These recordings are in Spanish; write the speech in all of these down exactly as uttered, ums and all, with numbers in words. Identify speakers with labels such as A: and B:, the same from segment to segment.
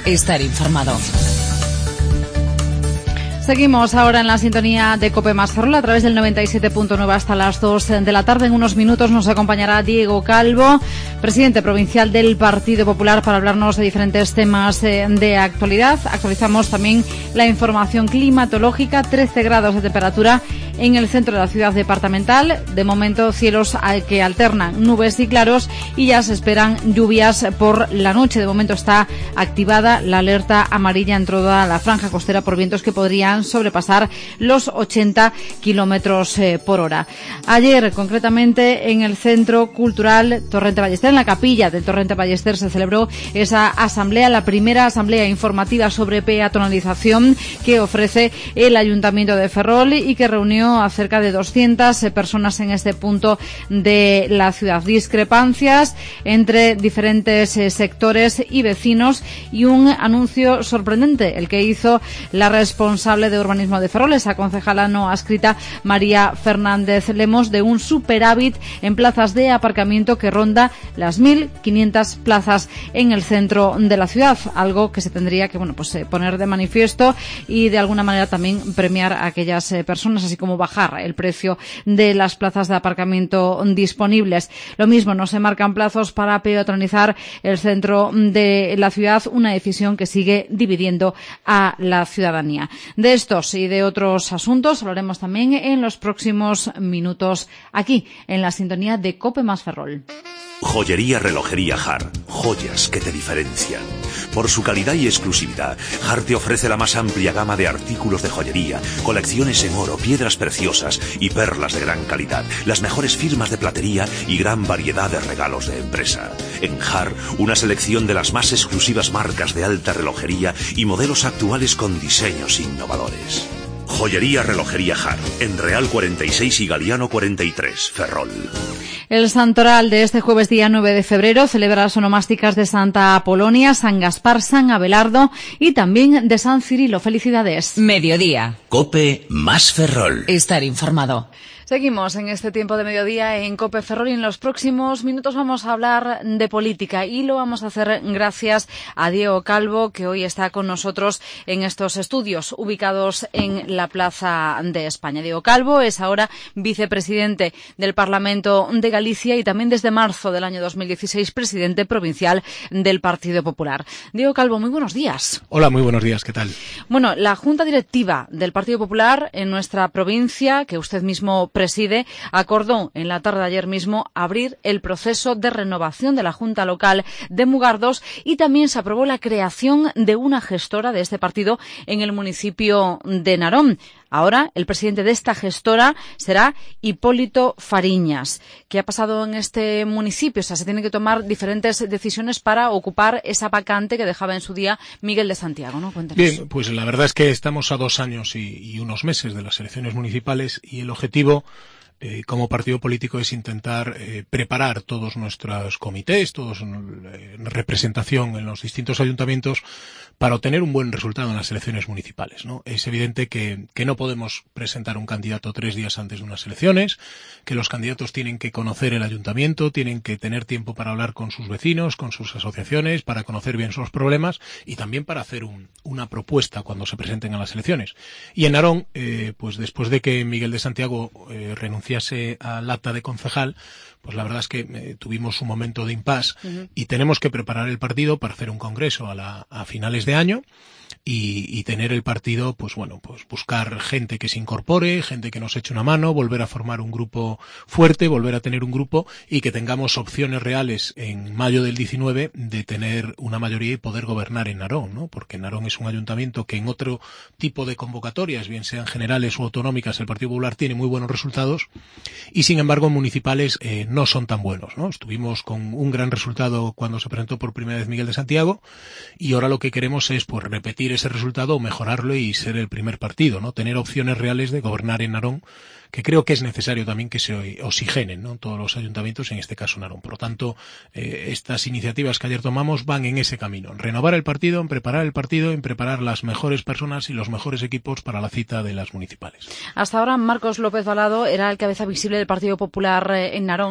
A: Estar informado.
B: Seguimos ahora en la sintonía de COPE más Ferrol a través del noventa y siete punto nueve hasta las dos de la tarde. En unos minutos nos acompañará Diego Calvo, presidente provincial del Partido Popular, para hablarnos de diferentes temas de actualidad. Actualizamos también la información climatológica. trece grados de temperatura en el centro de la ciudad departamental. De momento, cielos que alternan nubes y claros, y ya se esperan lluvias por la noche. De momento está activada la alerta amarilla en toda la franja costera por vientos que podrían sobrepasar los ochenta kilómetros eh, por hora. Ayer, concretamente, en el Centro Cultural Torrente Ballester, en la capilla del Torrente Ballester, se celebró esa asamblea, la primera asamblea informativa sobre peatonalización que ofrece el Ayuntamiento de Ferrol y que reunió a cerca de doscientas personas en este punto de la ciudad. Discrepancias entre diferentes eh, sectores y vecinos, y un anuncio sorprendente, el que hizo la responsable de urbanismo de Ferrol, esa concejala no adscrita, María Fernández Lemos, de un superávit en plazas de aparcamiento que ronda las mil quinientas plazas en el centro de la ciudad, algo que se tendría que bueno pues eh, poner de manifiesto y de alguna manera también premiar a aquellas eh, personas, así como bajar el precio de las plazas de aparcamiento disponibles. Lo mismo, no se marcan plazos para peatonalizar el centro de la ciudad, una decisión que sigue dividiendo a la ciudadanía. De estos y de otros asuntos hablaremos también en los próximos minutos aquí, en la sintonía de COPE más Ferrol.
C: Joyería Relojería Har, joyas que te diferencian. Por su calidad y exclusividad, Har te ofrece la más amplia gama de artículos de joyería, colecciones en oro, piedras preciosas y perlas de gran calidad, las mejores firmas de platería y gran variedad de regalos de empresa. En Har, una selección de las más exclusivas marcas de alta relojería y modelos actuales con diseños innovadores. Joyería Relojería Har, en Real cuarenta y seis y Galiano cuarenta y tres, Ferrol.
B: El santoral de este jueves día nueve de febrero celebra las onomásticas de Santa Apolonia, San Gaspar, San Abelardo y también de San Cirilo. Felicidades.
A: Mediodía.
D: COPE más Ferrol.
A: Estar informado.
B: Seguimos en este tiempo de mediodía en COPE Ferrol, y en los próximos minutos vamos a hablar de política, y lo vamos a hacer gracias a Diego Calvo, que hoy está con nosotros en estos estudios ubicados en la Plaza de España. Diego Calvo es ahora vicepresidente del Parlamento de Galicia y también desde marzo del año dos mil dieciséis presidente provincial del Partido Popular. Diego Calvo, muy buenos días.
E: Hola, muy buenos días, ¿qué tal?
B: Bueno, la Junta Directiva del Partido Popular en nuestra provincia, que usted mismo preside, acordó en la tarde de ayer mismo abrir el proceso de renovación de la Junta Local de Mugardos, y también se aprobó la creación de una gestora de este partido en el municipio de Narón. Ahora el presidente de esta gestora será Hipólito Fariñas. ¿Qué ha pasado en este municipio? O sea, se tienen que tomar diferentes decisiones para ocupar esa vacante que dejaba en su día Miguel de Santiago, ¿no? Cuéntanos.
E: Bien, pues la verdad es que estamos a dos años y, y unos meses de las elecciones municipales, y el objetivo Eh, como partido político es intentar eh, preparar todos nuestros comités, todos eh, representación en los distintos ayuntamientos para obtener un buen resultado en las elecciones municipales, ¿no? Es evidente que, que no podemos presentar un candidato tres días antes de unas elecciones, que los candidatos tienen que conocer el ayuntamiento, tienen que tener tiempo para hablar con sus vecinos, con sus asociaciones, para conocer bien sus problemas y también para hacer un, una propuesta cuando se presenten a las elecciones. Y en Narón, eh, pues después de que Miguel de Santiago eh, renunció al acta de concejal, pues la verdad es que eh, tuvimos un momento de impasse uh-huh. y tenemos que preparar el partido para hacer un congreso a, la, a finales de año y, y tener el partido, pues bueno, pues buscar gente que se incorpore, gente que nos eche una mano, volver a formar un grupo fuerte, volver a tener un grupo y que tengamos opciones reales en mayo del diecinueve de tener una mayoría y poder gobernar en Narón, ¿no? Porque Narón es un ayuntamiento que en otro tipo de convocatorias, bien sean generales o autonómicas, el Partido Popular tiene muy buenos resultados y sin embargo en municipales eh, no son tan buenos, ¿no? Estuvimos con un gran resultado cuando se presentó por primera vez Miguel de Santiago y ahora lo que queremos es pues repetir ese resultado o mejorarlo y ser el primer partido, ¿no? Tener opciones reales de gobernar en Narón, que creo que es necesario también que se oxigenen, ¿no? Todos los ayuntamientos, en este caso Narón. Por lo tanto, eh, estas iniciativas que ayer tomamos van en ese camino, en renovar el partido, en preparar el partido, en preparar las mejores personas y los mejores equipos para la cita de las municipales.
B: Hasta ahora Marcos López Valado era el cabeza visible del Partido Popular en Narón.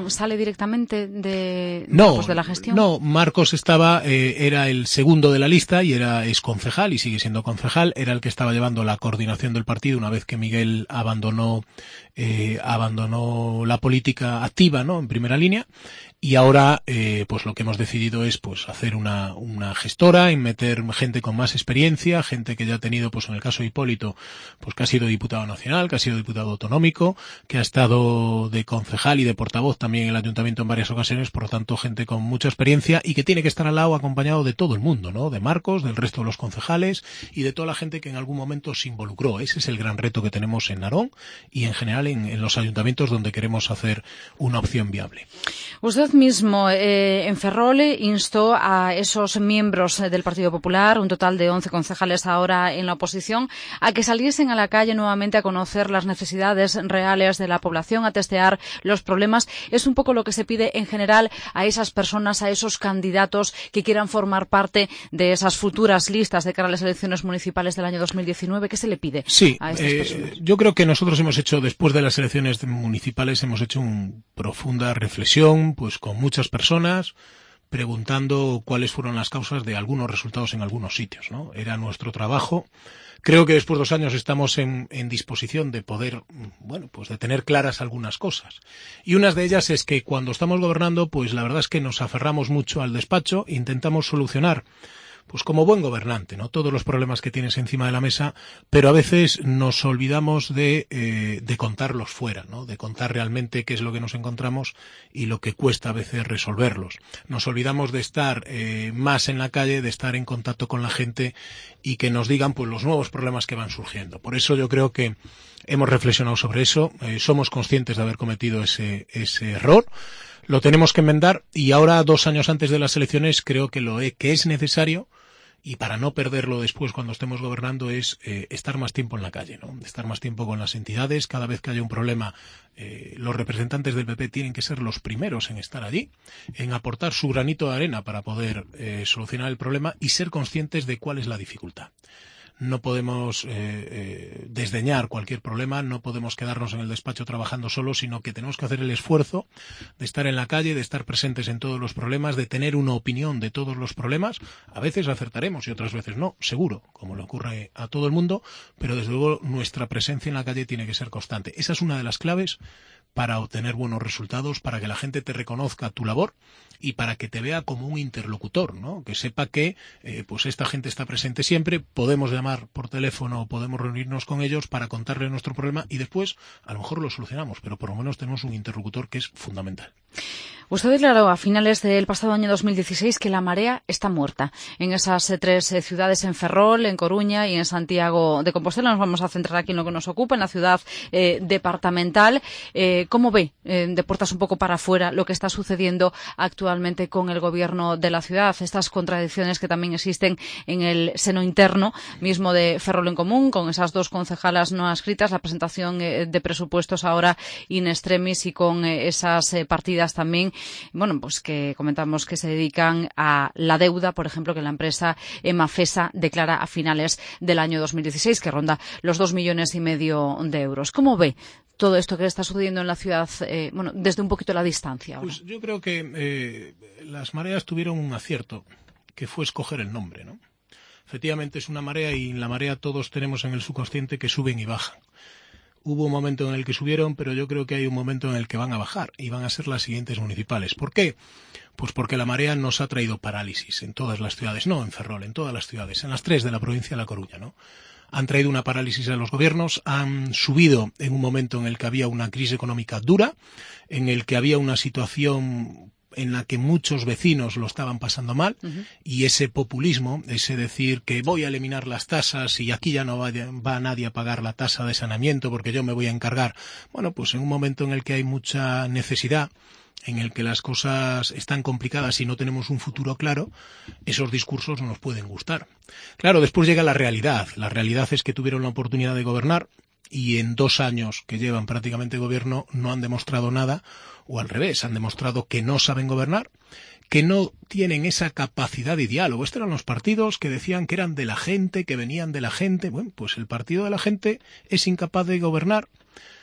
B: sale directamente de,
E: no,
B: pues de la gestión?
E: No, Marcos estaba, eh, era el segundo de la lista y era es concejal y sigue siendo concejal. Era el que estaba llevando la coordinación del partido una vez que Miguel abandonó, eh, abandonó la política activa, ¿no? En primera línea. Y ahora, eh, pues lo que hemos decidido es, pues, hacer una, una gestora, en meter gente con más experiencia, gente que ya ha tenido, pues, en el caso de Hipólito, pues, que ha sido diputado nacional, que ha sido diputado autonómico, que ha estado de concejal y de portavoz también en el ayuntamiento en varias ocasiones, por lo tanto, gente con mucha experiencia y que tiene que estar al lado acompañado de todo el mundo, ¿no? De Marcos, del resto de los concejales y de toda la gente que en algún momento se involucró. Ese es el gran reto que tenemos en Narón y en general en, en los ayuntamientos donde queremos hacer una opción viable.
B: Usted mismo eh, en Ferrol instó a esos miembros del Partido Popular, un total de once concejales ahora en la oposición, a que saliesen a la calle nuevamente a conocer las necesidades reales de la población, a testear los problemas. Es un poco lo que se pide en general a esas personas, a esos candidatos que quieran formar parte de esas futuras listas de cara a las elecciones municipales del año dos mil diecinueve. ¿Qué se le pide
E: sí,
B: a estas
E: eh,
B: personas?
E: Yo creo que nosotros hemos hecho, después de las elecciones municipales, hemos hecho una profunda reflexión, pues con muchas personas, preguntando cuáles fueron las causas de algunos resultados en algunos sitios, ¿no? Era nuestro trabajo. Creo que después de dos años estamos en, en disposición de poder, bueno, pues de tener claras algunas cosas. Y una de ellas es que cuando estamos gobernando, pues la verdad es que nos aferramos mucho al despacho, intentamos solucionar, pues como buen gobernante, ¿no? Todos los problemas que tienes encima de la mesa, pero a veces nos olvidamos de, eh, de contarlos fuera, ¿no? De contar realmente qué es lo que nos encontramos y lo que cuesta a veces resolverlos. Nos olvidamos de estar eh, más en la calle, de estar en contacto con la gente y que nos digan, pues, los nuevos problemas que van surgiendo. Por eso yo creo que hemos reflexionado sobre eso, eh, somos conscientes de haber cometido ese, ese error. Lo tenemos que enmendar y ahora, dos años antes de las elecciones, creo que lo que es necesario, y para no perderlo después cuando estemos gobernando, es eh, estar más tiempo en la calle, ¿no? Estar más tiempo con las entidades. Cada vez que haya un problema, eh, los representantes del P P tienen que ser los primeros en estar allí, en aportar su granito de arena para poder eh, solucionar el problema y ser conscientes de cuál es la dificultad. No podemos eh, eh, desdeñar cualquier problema, no podemos quedarnos en el despacho trabajando solos, sino que tenemos que hacer el esfuerzo de estar en la calle, de estar presentes en todos los problemas, de tener una opinión de todos los problemas. A veces acertaremos y otras veces no, seguro, como le ocurre a todo el mundo, pero desde luego nuestra presencia en la calle tiene que ser constante. Esa es una de las claves para obtener buenos resultados, para que la gente te reconozca tu labor y para que te vea como un interlocutor, ¿no? Que sepa que eh, pues esta gente está presente siempre, podemos llamar por teléfono o podemos reunirnos con ellos para contarle nuestro problema y después a lo mejor lo solucionamos, pero por lo menos tenemos un interlocutor que es fundamental.
B: Usted declaró a finales del pasado año dos mil dieciséis que la marea está muerta en esas eh, tres eh, ciudades, en Ferrol, en Coruña y en Santiago de Compostela. Nos vamos a centrar aquí en lo que nos ocupa, en la ciudad eh, departamental. Eh, ¿Cómo ve, eh, de puertas un poco para afuera, lo que está sucediendo actualmente con el gobierno de la ciudad? Estas contradicciones que también existen en el seno interno mismo de Ferrol en Común, con esas dos concejalas no adscritas, la presentación eh, de presupuestos ahora in extremis y con eh, esas eh, partidas también, bueno, pues que comentamos que se dedican a la deuda, por ejemplo, que la empresa Emafesa declara a finales del año dos mil dieciséis, que ronda los dos millones y medio de euros. ¿Cómo ve todo esto que está sucediendo en la ciudad, eh, bueno, desde un poquito la distancia ahora?
E: Pues yo creo que eh, las mareas tuvieron un acierto, que fue escoger el nombre, ¿no? Efectivamente es una marea y en la marea todos tenemos en el subconsciente que suben y bajan. Hubo un momento en el que subieron, pero yo creo que hay un momento en el que van a bajar y van a ser las siguientes municipales. ¿Por qué? Pues porque la marea nos ha traído parálisis en todas las ciudades, no en Ferrol, en todas las ciudades, en las tres de la provincia de La Coruña, ¿no? Han traído una parálisis a los gobiernos, han subido en un momento en el que había una crisis económica dura, en el que había una situación en la que muchos vecinos lo estaban pasando mal, uh-huh. Y ese populismo, ese decir que voy a eliminar las tasas y aquí ya no va, va nadie a pagar la tasa de saneamiento porque yo me voy a encargar. Bueno, pues en un momento en el que hay mucha necesidad, en el que las cosas están complicadas y no tenemos un futuro claro, esos discursos no nos pueden gustar. Claro, después llega la realidad. La realidad es que tuvieron la oportunidad de gobernar y en dos años que llevan prácticamente gobierno no han demostrado nada, o al revés, han demostrado que no saben gobernar, que no tienen esa capacidad de diálogo. Estos eran los partidos que decían que eran de la gente, que venían de la gente. Bueno, pues el partido de la gente es incapaz de gobernar.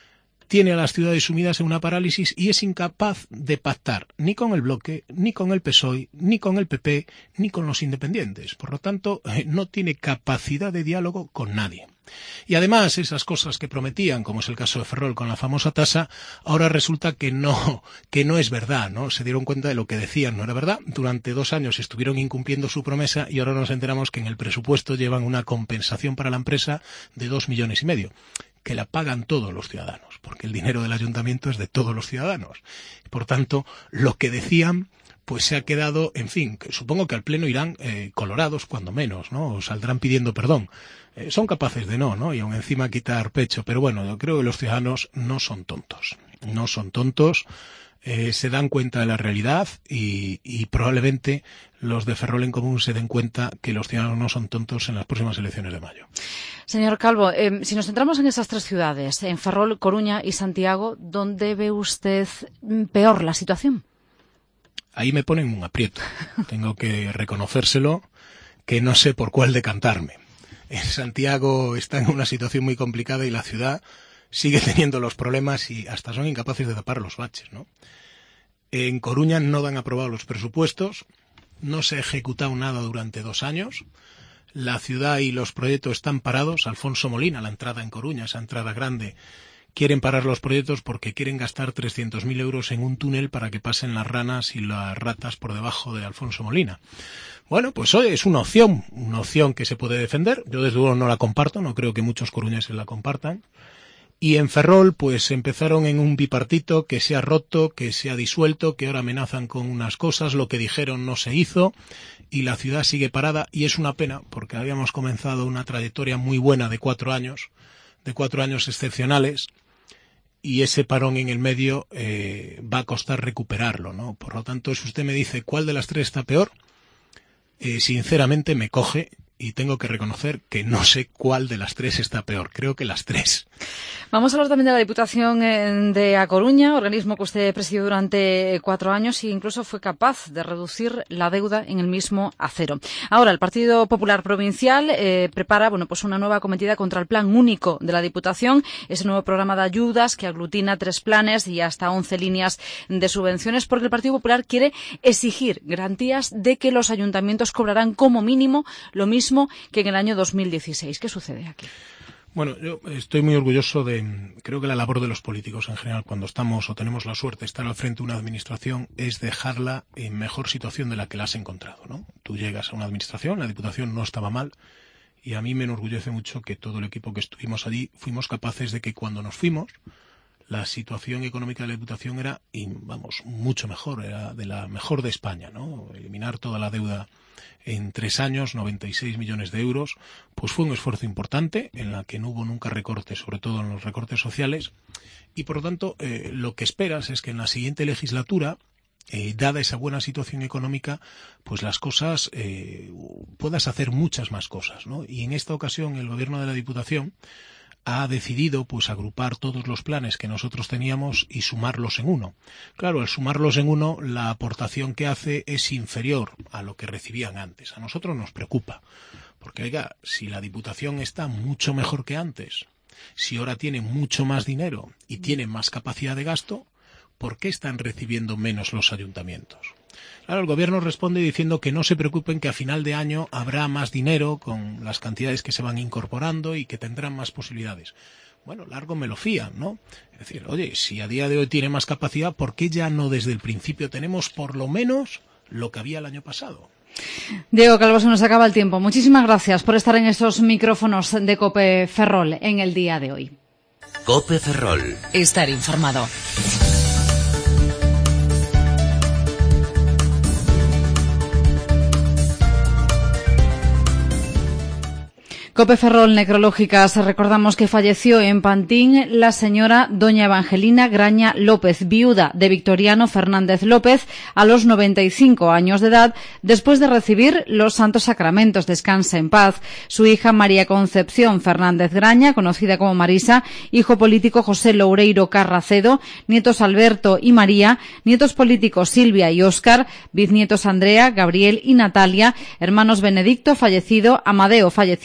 E: tiene a las ciudades sumidas en una parálisis y es incapaz de pactar ni con el bloque, ni con el P S O E, ni con el P P, ni con los independientes. Por lo tanto, no tiene capacidad de diálogo con nadie. Y además, esas cosas que prometían, como es el caso de Ferrol con la famosa tasa, ahora resulta que no, que no es verdad, ¿no? Se dieron cuenta de lo que decían no era verdad. Durante dos años estuvieron incumpliendo su promesa y ahora nos enteramos que en el presupuesto llevan una compensación para la empresa de dos millones y medio, que la pagan todos los ciudadanos, porque el dinero del ayuntamiento es de todos los ciudadanos. Por tanto, lo que decían pues se ha quedado, en fin, que supongo que al Pleno irán eh, colorados, cuando menos, ¿no? O saldrán pidiendo perdón. Eh, son capaces de no, ¿no? Y aún encima quitar pecho. Pero bueno, yo creo que los ciudadanos no son tontos. No son tontos, eh, se dan cuenta de la realidad y, y probablemente los de Ferrol en Común se den cuenta que los ciudadanos no son tontos en las próximas elecciones de mayo.
B: Señor Calvo, eh, si nos centramos en esas tres ciudades, en Ferrol, Coruña y Santiago, ¿dónde ve usted peor la situación?
E: Ahí me ponen un aprieto. Tengo que reconocérselo, que no sé por cuál decantarme. En Santiago está en una situación muy complicada y la ciudad sigue teniendo los problemas y hasta son incapaces de tapar los baches, ¿no? En Coruña no han aprobado los presupuestos, no se ha ejecutado nada durante dos años. La ciudad y los proyectos están parados. Alfonso Molina, la entrada en Coruña, esa entrada grande, quieren parar los proyectos porque quieren gastar trescientos mil euros en un túnel para que pasen las ranas y las ratas por debajo de Alfonso Molina. Bueno, pues hoy es una opción, una opción que se puede defender. Yo desde luego no la comparto, no creo que muchos coruñeses la compartan. Y en Ferrol, pues empezaron en un bipartito que se ha roto, que se ha disuelto, que ahora amenazan con unas cosas, lo que dijeron no se hizo y la ciudad sigue parada y es una pena porque habíamos comenzado una trayectoria muy buena de cuatro años, de cuatro años excepcionales. Y ese parón en el medio eh, va a costar recuperarlo, ¿no? Por lo tanto, si usted me dice cuál de las tres está peor, eh, sinceramente me coge y tengo que reconocer que no sé cuál de las tres está peor. Creo que las tres.
B: Vamos a hablar también de la Diputación de A Coruña, organismo que usted presidió durante cuatro años e incluso fue capaz de reducir la deuda en el mismo a cero. Ahora, el Partido Popular Provincial eh, prepara bueno, pues una nueva acometida contra el Plan Único de la Diputación, ese nuevo programa de ayudas que aglutina tres planes y hasta once líneas de subvenciones, porque el Partido Popular quiere exigir garantías de que los ayuntamientos cobrarán como mínimo lo mismo que en el año dos mil dieciséis. ¿Qué sucede aquí?
E: Bueno, yo estoy muy orgulloso de, creo que la labor de los políticos en general, cuando estamos o tenemos la suerte de estar al frente de una administración, es dejarla en mejor situación de la que la has encontrado, ¿no? Tú llegas a una administración, la Diputación no estaba mal, y a mí me enorgullece mucho que todo el equipo que estuvimos allí fuimos capaces de que cuando nos fuimos, la situación económica de la Diputación era, y, vamos, mucho mejor, era de la mejor de España, ¿no? Eliminar toda la deuda en tres años, noventa y seis millones de euros, pues fue un esfuerzo importante en la que no hubo nunca recortes, sobre todo en los recortes sociales, y por lo tanto eh, lo que esperas es que en la siguiente legislatura, eh, dada esa buena situación económica, pues las cosas, eh, puedas hacer muchas más cosas, ¿no? Y en esta ocasión el Gobierno de la Diputación ha decidido pues agrupar todos los planes que nosotros teníamos y sumarlos en uno. Claro, al sumarlos en uno, la aportación que hace es inferior a lo que recibían antes. A nosotros nos preocupa, porque oiga, si la Diputación está mucho mejor que antes, si ahora tiene mucho más dinero y tiene más capacidad de gasto, ¿por qué están recibiendo menos los ayuntamientos? Claro, el Gobierno responde diciendo que no se preocupen, que a final de año habrá más dinero con las cantidades que se van incorporando y que tendrán más posibilidades. Bueno, largo me lo fían, ¿no? Es decir, oye, si a día de hoy tiene más capacidad, ¿por qué ya no desde el principio tenemos por lo menos lo que había el año pasado?
B: Diego Calvo, se nos acaba el tiempo. Muchísimas gracias por estar en estos micrófonos de COPE Ferrol en el día de hoy.
D: COPE Ferrol.
A: Estar informado.
B: COPE Ferrol Necrológicas. Recordamos que falleció en Pantín la señora doña Evangelina Graña López, viuda de Victoriano Fernández López, a los noventa y cinco años de edad, después de recibir los santos sacramentos. Descanse en paz. Su hija María Concepción Fernández Graña, conocida como Marisa, hijo político José Loureiro Carracedo, nietos Alberto y María, nietos políticos Silvia y Óscar, bisnietos Andrea, Gabriel y Natalia, hermanos Benedicto fallecido, Amadeo fallecido, José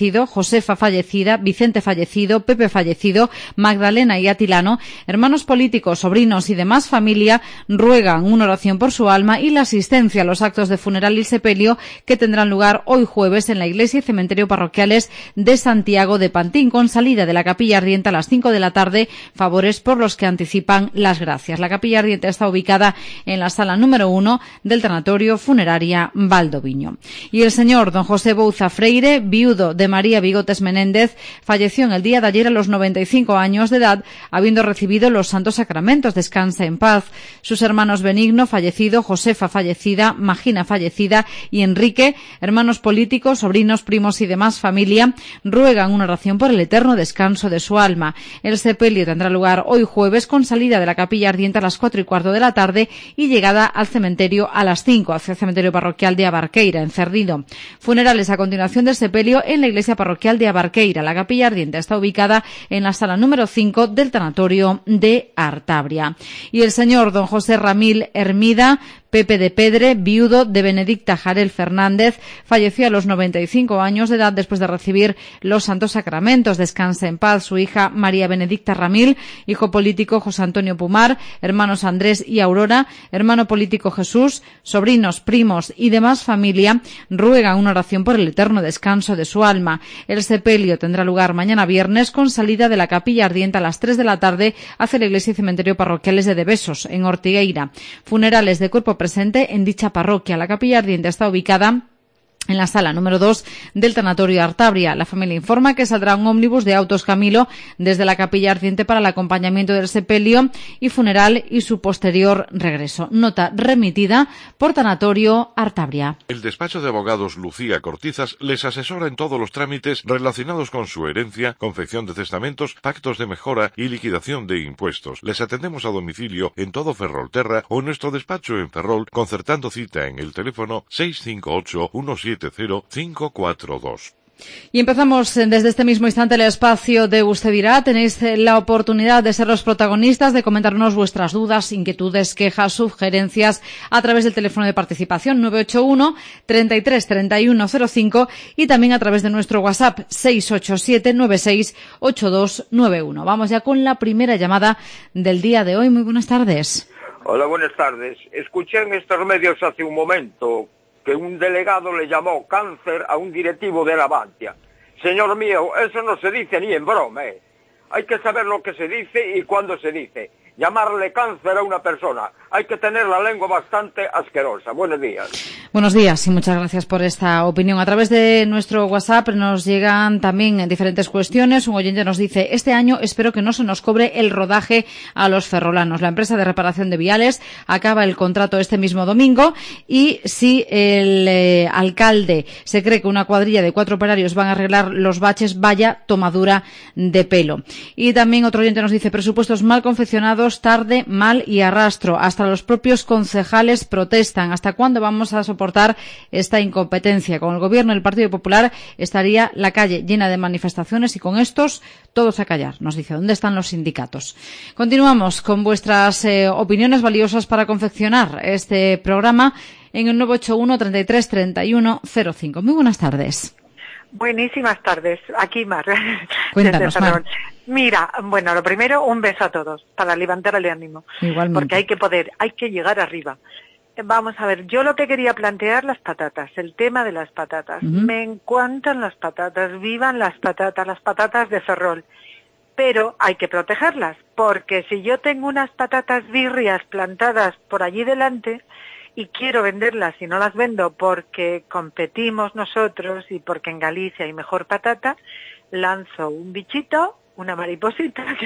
B: Josefa fallecida, Vicente fallecido, Pepe fallecido, Magdalena y Atilano, hermanos políticos, sobrinos y demás familia ruegan una oración por su alma y la asistencia a los actos de funeral y sepelio que tendrán lugar hoy jueves en la iglesia y cementerio parroquiales de Santiago de Pantín, con salida de la capilla ardiente a las cinco de la tarde, favores por los que anticipan las gracias. La capilla ardiente está ubicada en la sala número uno del tanatorio funeraria Valdoviño. Y el señor don José Bouza Freire, viudo de María Bigotes Menéndez, falleció en el día de ayer a los noventa y cinco años de edad, habiendo recibido los santos sacramentos. Descanse en paz. Sus hermanos Benigno, fallecido, Josefa, fallecida, Magina, fallecida, y Enrique, hermanos políticos, sobrinos, primos y demás familia, ruegan una oración por el eterno descanso de su alma. El sepelio tendrá lugar hoy jueves, con salida de la capilla ardiente a las cuatro y cuarto de la tarde y llegada al cementerio a las cinco, hacia el cementerio parroquial de Abarqueira, en Cerdido. Funerales a continuación del sepelio en la iglesia parroquial de Abarqueira. La capilla ardiente está ubicada en la sala número cinco del tanatorio de Artabria. Y el señor don José Ramil Hermida, Pepe de Pedre, viudo de Benedicta Jarel Fernández, falleció a los noventa y cinco años de edad después de recibir los santos sacramentos. Descanse en paz su hija María Benedicta Ramil, hijo político José Antonio Pumar, hermanos Andrés y Aurora, hermano político Jesús, sobrinos, primos y demás familia ruegan una oración por el eterno descanso de su alma. El sepelio tendrá lugar mañana viernes, con salida de la capilla ardiente a las tres de la tarde hacia la iglesia y cementerio parroquiales de Debesos, en Ortigueira. Funerales de cuerpo presente en dicha parroquia. La capilla ardiente está ubicada en la sala número dos del tanatorio de Artabria. La familia informa que saldrá un ómnibus de Autos Camilo desde la capilla ardiente para el acompañamiento del sepelio y funeral y su posterior regreso. Nota remitida por Tanatorio Artabria.
F: El despacho de abogados Lucía Cortizas les asesora en todos los trámites relacionados con su herencia, confección de testamentos, pactos de mejora y liquidación de impuestos. Les atendemos a domicilio en todo Ferrolterra o en nuestro despacho en Ferrol, concertando cita en el teléfono seis cinco ocho uno siete cero cinco cuatro dos.
B: Y empezamos desde este mismo instante el espacio de Usted dirá. Tenéis la oportunidad de ser los protagonistas, de comentarnos vuestras dudas, inquietudes, quejas, sugerencias a través del teléfono de participación nueve ocho uno, treinta y tres, treinta y uno cero cinco y también a través de nuestro WhatsApp seis ocho siete, nueve seis, ocho dos nueve uno. Vamos ya con la primera llamada del día de hoy. Muy buenas tardes.
G: Hola, buenas tardes. Escuché en estos medios hace un momento que un delegado le llamó cáncer a un directivo de la Avantia. Señor mío, eso no se dice ni en broma, ¿eh? Hay que saber lo que se dice y cuándo se dice. Llamarle cáncer a una persona, hay que tener la lengua bastante asquerosa. Buenos días.
B: Buenos días y muchas gracias por esta opinión. A través de nuestro WhatsApp nos llegan también diferentes cuestiones. Un oyente nos dice: este año espero que no se nos cobre el rodaje a los ferrolanos. La empresa de reparación de viales acaba el contrato este mismo domingo y si el eh, alcalde se cree que una cuadrilla de cuatro operarios van a arreglar los baches, vaya tomadura de pelo. Y también otro oyente nos dice: presupuestos mal confeccionados, tarde, mal y arrastro. Hasta los propios concejales protestan. ¿Hasta cuándo vamos a soportar esta incompetencia? Con el gobierno del Partido Popular estaría la calle llena de manifestaciones y con estos todos a callar. Nos dice: ¿dónde están los sindicatos? Continuamos con vuestras eh, opiniones valiosas para confeccionar este programa en el nueve ocho uno, treinta y tres, treinta y uno cero cinco. Muy buenas tardes.
H: Buenísimas tardes. Aquí Mar.
B: Cuéntanos, Mar.
H: Mira, bueno, lo primero, un beso a todos para levantar el ánimo.
B: Igualmente.
H: Porque hay que poder, hay que llegar arriba. Vamos a ver, yo lo que quería plantear, las patatas, el tema de las patatas. Uh-huh. Me encantan las patatas, vivan las patatas, las patatas de Ferrol. Pero hay que protegerlas, porque si yo tengo unas patatas birrias plantadas por allí delante y quiero venderlas y no las vendo porque competimos nosotros y porque en Galicia hay mejor patata, lanzo un bichito, una mariposita, que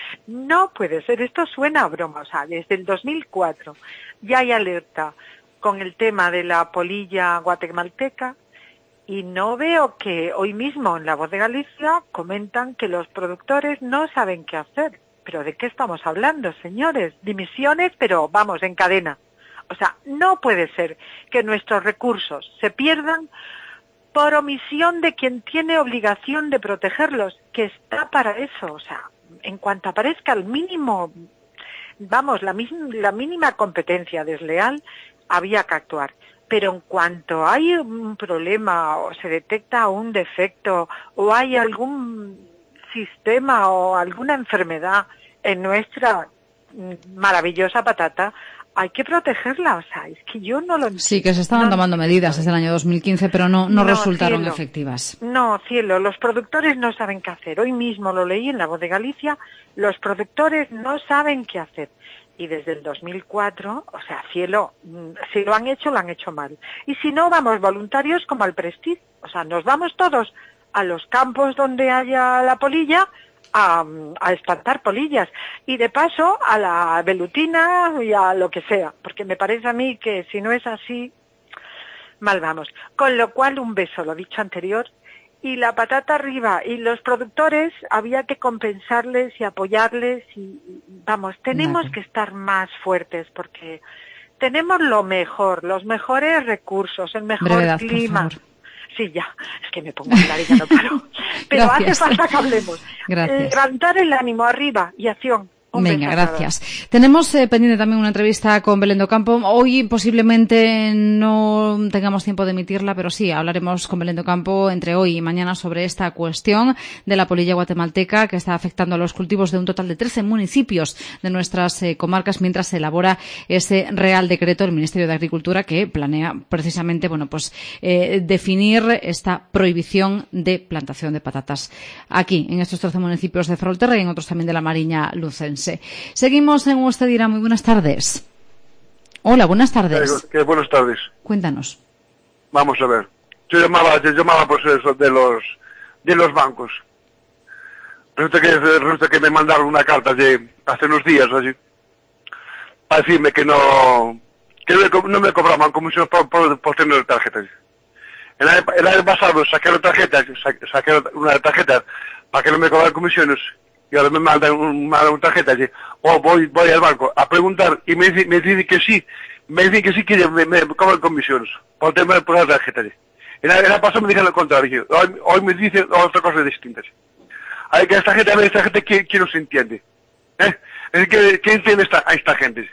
H: no puede ser. Esto suena a broma. O sea, desde el dos mil cuatro ya hay alerta con el tema de la polilla guatemalteca y no veo que hoy mismo en La Voz de Galicia comentan que los productores no saben qué hacer. ¿Pero de qué estamos hablando, señores? Dimisiones, pero vamos, en cadena. O sea, no puede ser que nuestros recursos se pierdan por omisión de quien tiene obligación de protegerlos, que está para eso. O sea, en cuanto aparezca el mínimo, vamos, la, la mínima competencia desleal, había que actuar. pero en cuanto hay un problema o se detecta un defecto o hay algún sistema o alguna enfermedad en nuestra maravillosa patata, hay que protegerla. O sea, es que yo no lo entiendo.
B: Sí, que se estaban
H: no,
B: tomando medidas desde el año dos mil quince, pero no, no, no resultaron cielo. efectivas.
H: No, cielo, los productores no saben qué hacer. Hoy mismo lo leí en La Voz de Galicia, los productores no saben qué hacer. Y desde el dos mil cuatro, o sea, cielo, si lo han hecho, lo han hecho mal. Y si no, vamos voluntarios como al Prestige. O sea, nos vamos todos a los campos donde haya la polilla a, a espantar polillas. Y de paso a la velutina y a lo que sea. Porque me parece a mí que si no es así, mal vamos. Con lo cual, un beso, lo dicho anterior. Y la patata arriba, y los productores había que compensarles y apoyarles y, vamos, tenemos que estar más fuertes porque tenemos lo mejor, los mejores recursos, el mejor
B: Brevedad,
H: clima. Sí, ya, es que me pongo a hablar y ya no paro. Pero
B: Gracias.
H: hace falta que hablemos.
B: Gracias.
H: Levantar el ánimo arriba y acción. Un
B: Venga,
H: beso a
B: gracias.
H: todos.
B: Tenemos eh, pendiente también una entrevista con Belén do Campo. Hoy posiblemente no tengamos tiempo de emitirla, pero sí, hablaremos con Belén do Campo entre hoy y mañana sobre esta cuestión de la polilla guatemalteca que está afectando a los cultivos de un total de trece municipios de nuestras eh, comarcas mientras se elabora ese Real Decreto del Ministerio de Agricultura que planea precisamente, bueno, pues eh, definir esta prohibición de plantación de patatas aquí, en estos trece municipios de Ferrolterra y en otros también de la Mariña Lucense. Seguimos en Usted Dirá. Muy buenas tardes. Hola, buenas tardes.
I: ¿Qué, qué, buenas tardes.
B: Cuéntanos.
I: Vamos a ver. Yo llamaba, yo llamaba pues eso de los de los bancos. Resulta que resulta que me mandaron una carta de hace unos días así para decirme que no que no me cobraban comisión por, por, por tener tarjetas. El año, el año pasado saqué la tarjeta, saqué una tarjeta para que no me cobraran comisiones. Y ahora me mandan un, una tarjeta allí, o voy, voy al banco a preguntar y me dicen me dice que sí, me dicen que sí que me, me cobran comisiones por tener por la tarjeta allí. En la, en la pasada me dijeron lo contrario, hoy, hoy me dicen otra cosa distinta. Hay que esta gente, a ver, esta gente que, que no se entiende. ¿Eh? Es que, ¿qué entiende esta, a esta gente?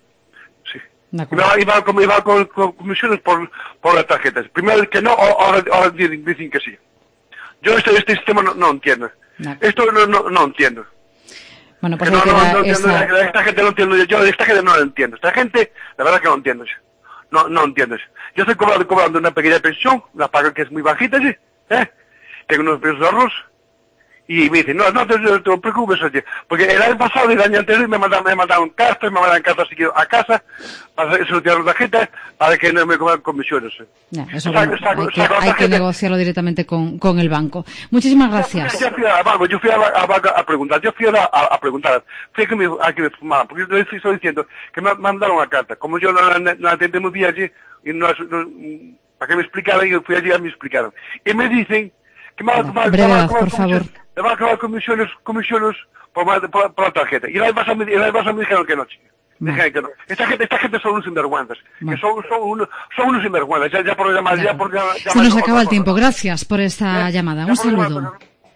I: Sí. Iba, iba, iba, iba con, con comisiones por, por las tarjetas. Primero que no, ahora, ahora dicen que sí. Yo este, este sistema no, no entiendo. No. Esto no, no, no entiendo.
B: Bueno, pues
I: no, no, no,
B: esa...
I: entiendo, esta gente no entiendo, yo esta gente no lo entiendo. Esta gente, la verdad que no entiendo. No, no entiendo. Yo estoy cobrando, cobrando una pequeña pensión, la paga que es muy bajita, ¿sí? ¿Eh? Tengo unos pesos de arroz. Y me dicen, no, no te, te, te preocupes, oye, porque el año pasado y el año anterior me mandaron, me mandaron cartas, me mandaron cartas a casa para solucionar la tarjeta para que no me cobran comisiones.
B: Ya, eso saco, bueno, saco, hay, que, hay que negociarlo directamente con, con el banco. Muchísimas gracias.
I: Yo, yo fui a banco, yo fui a, a, a, a preguntar, yo fui a, a, a preguntar, fui a que me, a que me fumaban, porque yo estoy diciendo que me mandaron una carta, como yo no la no, no atendí muy bien allí, y no, no, para que me explicaran, yo fui allí y me explicaron. Y me dicen que me van a
B: brevedad, por favor.
I: Me van a acabar comisiones, comisiones por, por, por la tarjeta. Y el año pasado me, el año pasado me dijeron que no, chica. Me dijeron que no. Esta gente, esta gente son unos sinvergüenzas. Que son, son, unos, son unos sinvergüenzas. Ya, ya por llamar, ya por llamar.
B: Se nos acaba el tiempo. Gracias por esta ¿Eh? llamada. Un saludo.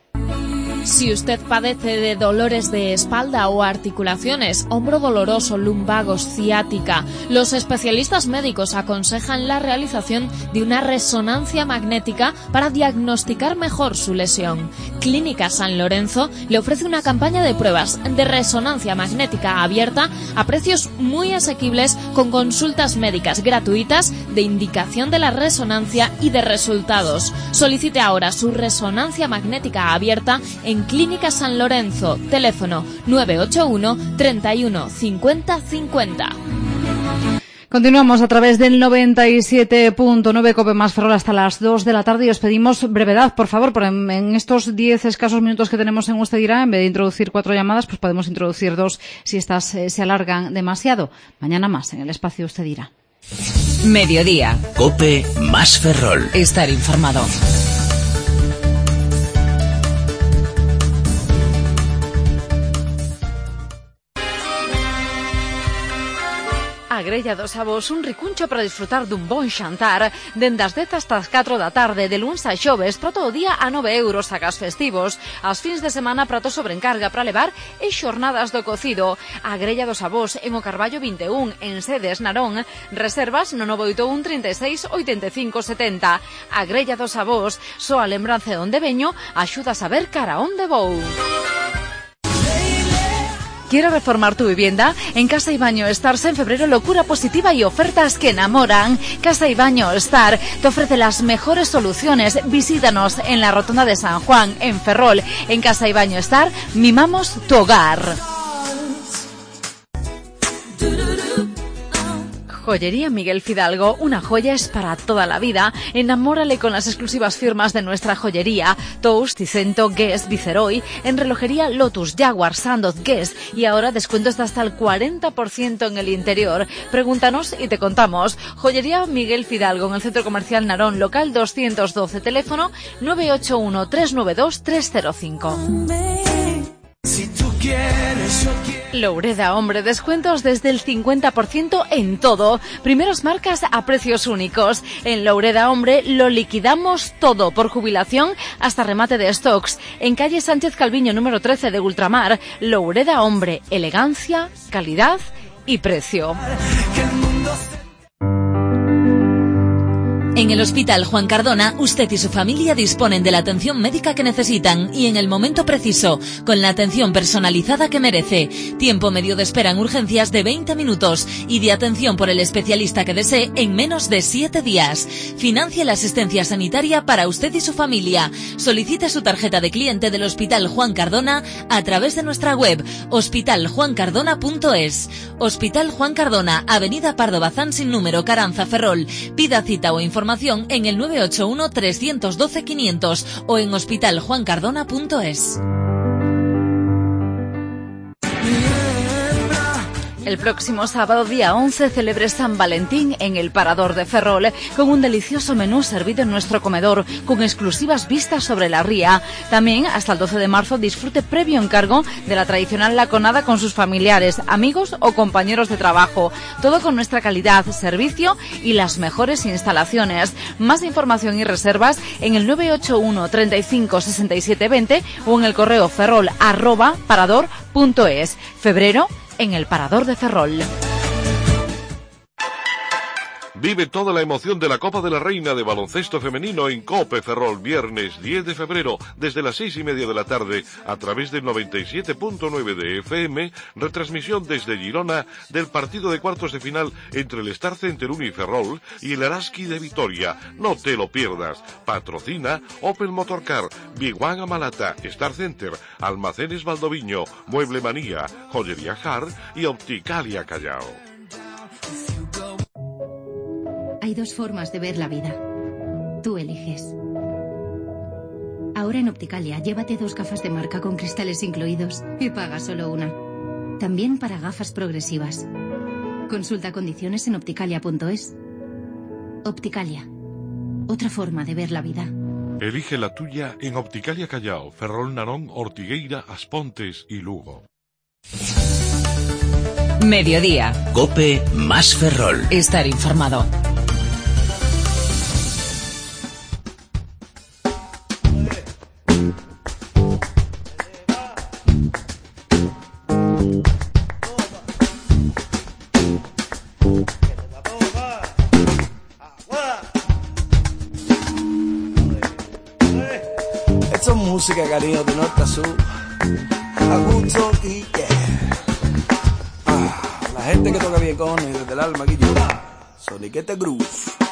J: Si usted padece de dolores de espalda o articulaciones, hombro doloroso, lumbagos, ciática, los especialistas médicos aconsejan la realización de una resonancia magnética para diagnosticar mejor su lesión. Clínica San Lorenzo le ofrece una campaña de pruebas de resonancia magnética abierta a precios muy asequibles con consultas médicas gratuitas de indicación de la resonancia y de resultados. Solicite ahora su resonancia magnética abierta en Clínica San Lorenzo, teléfono nueve ocho uno, treinta y uno, cincuenta, cincuenta.
B: Continuamos a través del noventa y siete punto nueve Cope más Ferrol hasta las dos de la tarde y os pedimos brevedad, por favor, por en, en estos diez escasos minutos que tenemos en Usted Dirá, en vez de introducir cuatro llamadas, pues podemos introducir dos si estas eh, se alargan demasiado. Mañana más en el espacio Usted Dirá.
A: Mediodía.
D: Cope más Ferrol.
A: Estar informado.
B: Agrellados a vos un ricuncho para disfrutar dun bon xantar dende as dez hasta as catro da tarde de luns a xoves para todo o día a nove euros sacas festivos, as fins de semana prato sobre encarga para levar e xornadas do cocido. Agrellados a vos en o Carballo vinte e un en Sedes Narón, reservas no nove oito un trinta e seis oitenta e cinco setenta. Agrellados a vos, só a lembranza de onde veño axuda a saber cara onde vou. ¿Quieres reformar tu vivienda? En Casa y Baño Stars en febrero locura positiva y ofertas que enamoran. Casa y Baño Star te ofrece las mejores soluciones. Visítanos en la Rotonda de San Juan, en Ferrol. En Casa y Baño Star mimamos tu hogar. Joyería Miguel Fidalgo, una joya es para toda la vida. Enamórale con las exclusivas firmas de nuestra joyería. Toast, Ticento, Guess, Viceroy. En relojería Lotus, Jaguar, Sandoz, Guess. Y ahora descuentos de hasta el cuarenta por ciento en el interior. Pregúntanos y te contamos. Joyería Miguel Fidalgo en el Centro Comercial Narón, local doscientos doce, teléfono nueve ocho uno tres nueve dos tres cero cinco. Si tú quieres, yo quiero. Loureda Hombre, descuentos desde el cincuenta por ciento en todo. Primeros marcas a precios únicos. En Loureda Hombre lo liquidamos todo, por jubilación hasta remate de stocks. En calle Sánchez Calviño número trece de Ultramar, Loureda Hombre, elegancia, calidad y precio.
A: En el Hospital Juan Cardona, usted y su familia disponen de la atención médica que necesitan y en el momento preciso, con la atención personalizada que merece. Tiempo medio de espera en urgencias de veinte minutos y de atención por el especialista que desee en menos de siete días. Financie la asistencia sanitaria para usted y su familia. Solicite su tarjeta de cliente del Hospital Juan Cardona a través de nuestra web hospital juan cardona punto es. Hospital Juan Cardona, Avenida Pardo Bazán sin número, Caranza, Ferrol. Pida cita o información Información en el nueve ocho uno tres uno dos quinientos o en hospital juan cardona punto es.
B: El próximo sábado, día once, celebre San Valentín en el Parador de Ferrol, con un delicioso menú servido en nuestro comedor, con exclusivas vistas sobre la ría. También, hasta el doce de marzo, disfrute previo encargo de la tradicional laconada con sus familiares, amigos o compañeros de trabajo. Todo con nuestra calidad, servicio y las mejores instalaciones. Más información y reservas en el nueve ocho uno treinta y cinco sesenta y siete veinte o en el correo ferrol arroba parador punto es. Febrero en el Parador de Ferrol.
F: Vive toda la emoción de la Copa de la Reina de baloncesto femenino en Cope Ferrol, viernes diez de febrero, desde las seis y media de la tarde, a través del noventa y siete punto nueve de F M, retransmisión desde Girona del partido de cuartos de final entre el Star Center Uniferrol y el Araski de Vitoria. No te lo pierdas. Patrocina Opel Motorcar, Biguan Amalata, Star Center, Almacenes Valdoviño, Mueble Manía, Joyería Jar y Opticalia Callao.
K: Hay dos formas de ver la vida. Tú eliges. Ahora en Opticalia, llévate dos gafas de marca con cristales incluidos y paga solo una. También para gafas progresivas. Consulta condiciones en opticalia punto es. Opticalia. Otra forma de ver la vida.
F: Elige la tuya en Opticalia Callao, Ferrol, Narón, Ortigueira, Aspontes y Lugo.
A: Mediodía.
D: Cope más Ferrol.
A: Estar informado.
L: Esto es música, cariño, de norte a sur. A gusto y yeah. Ah, la gente que toca bien cojones desde el alma aquí yo. Soniquete Groove.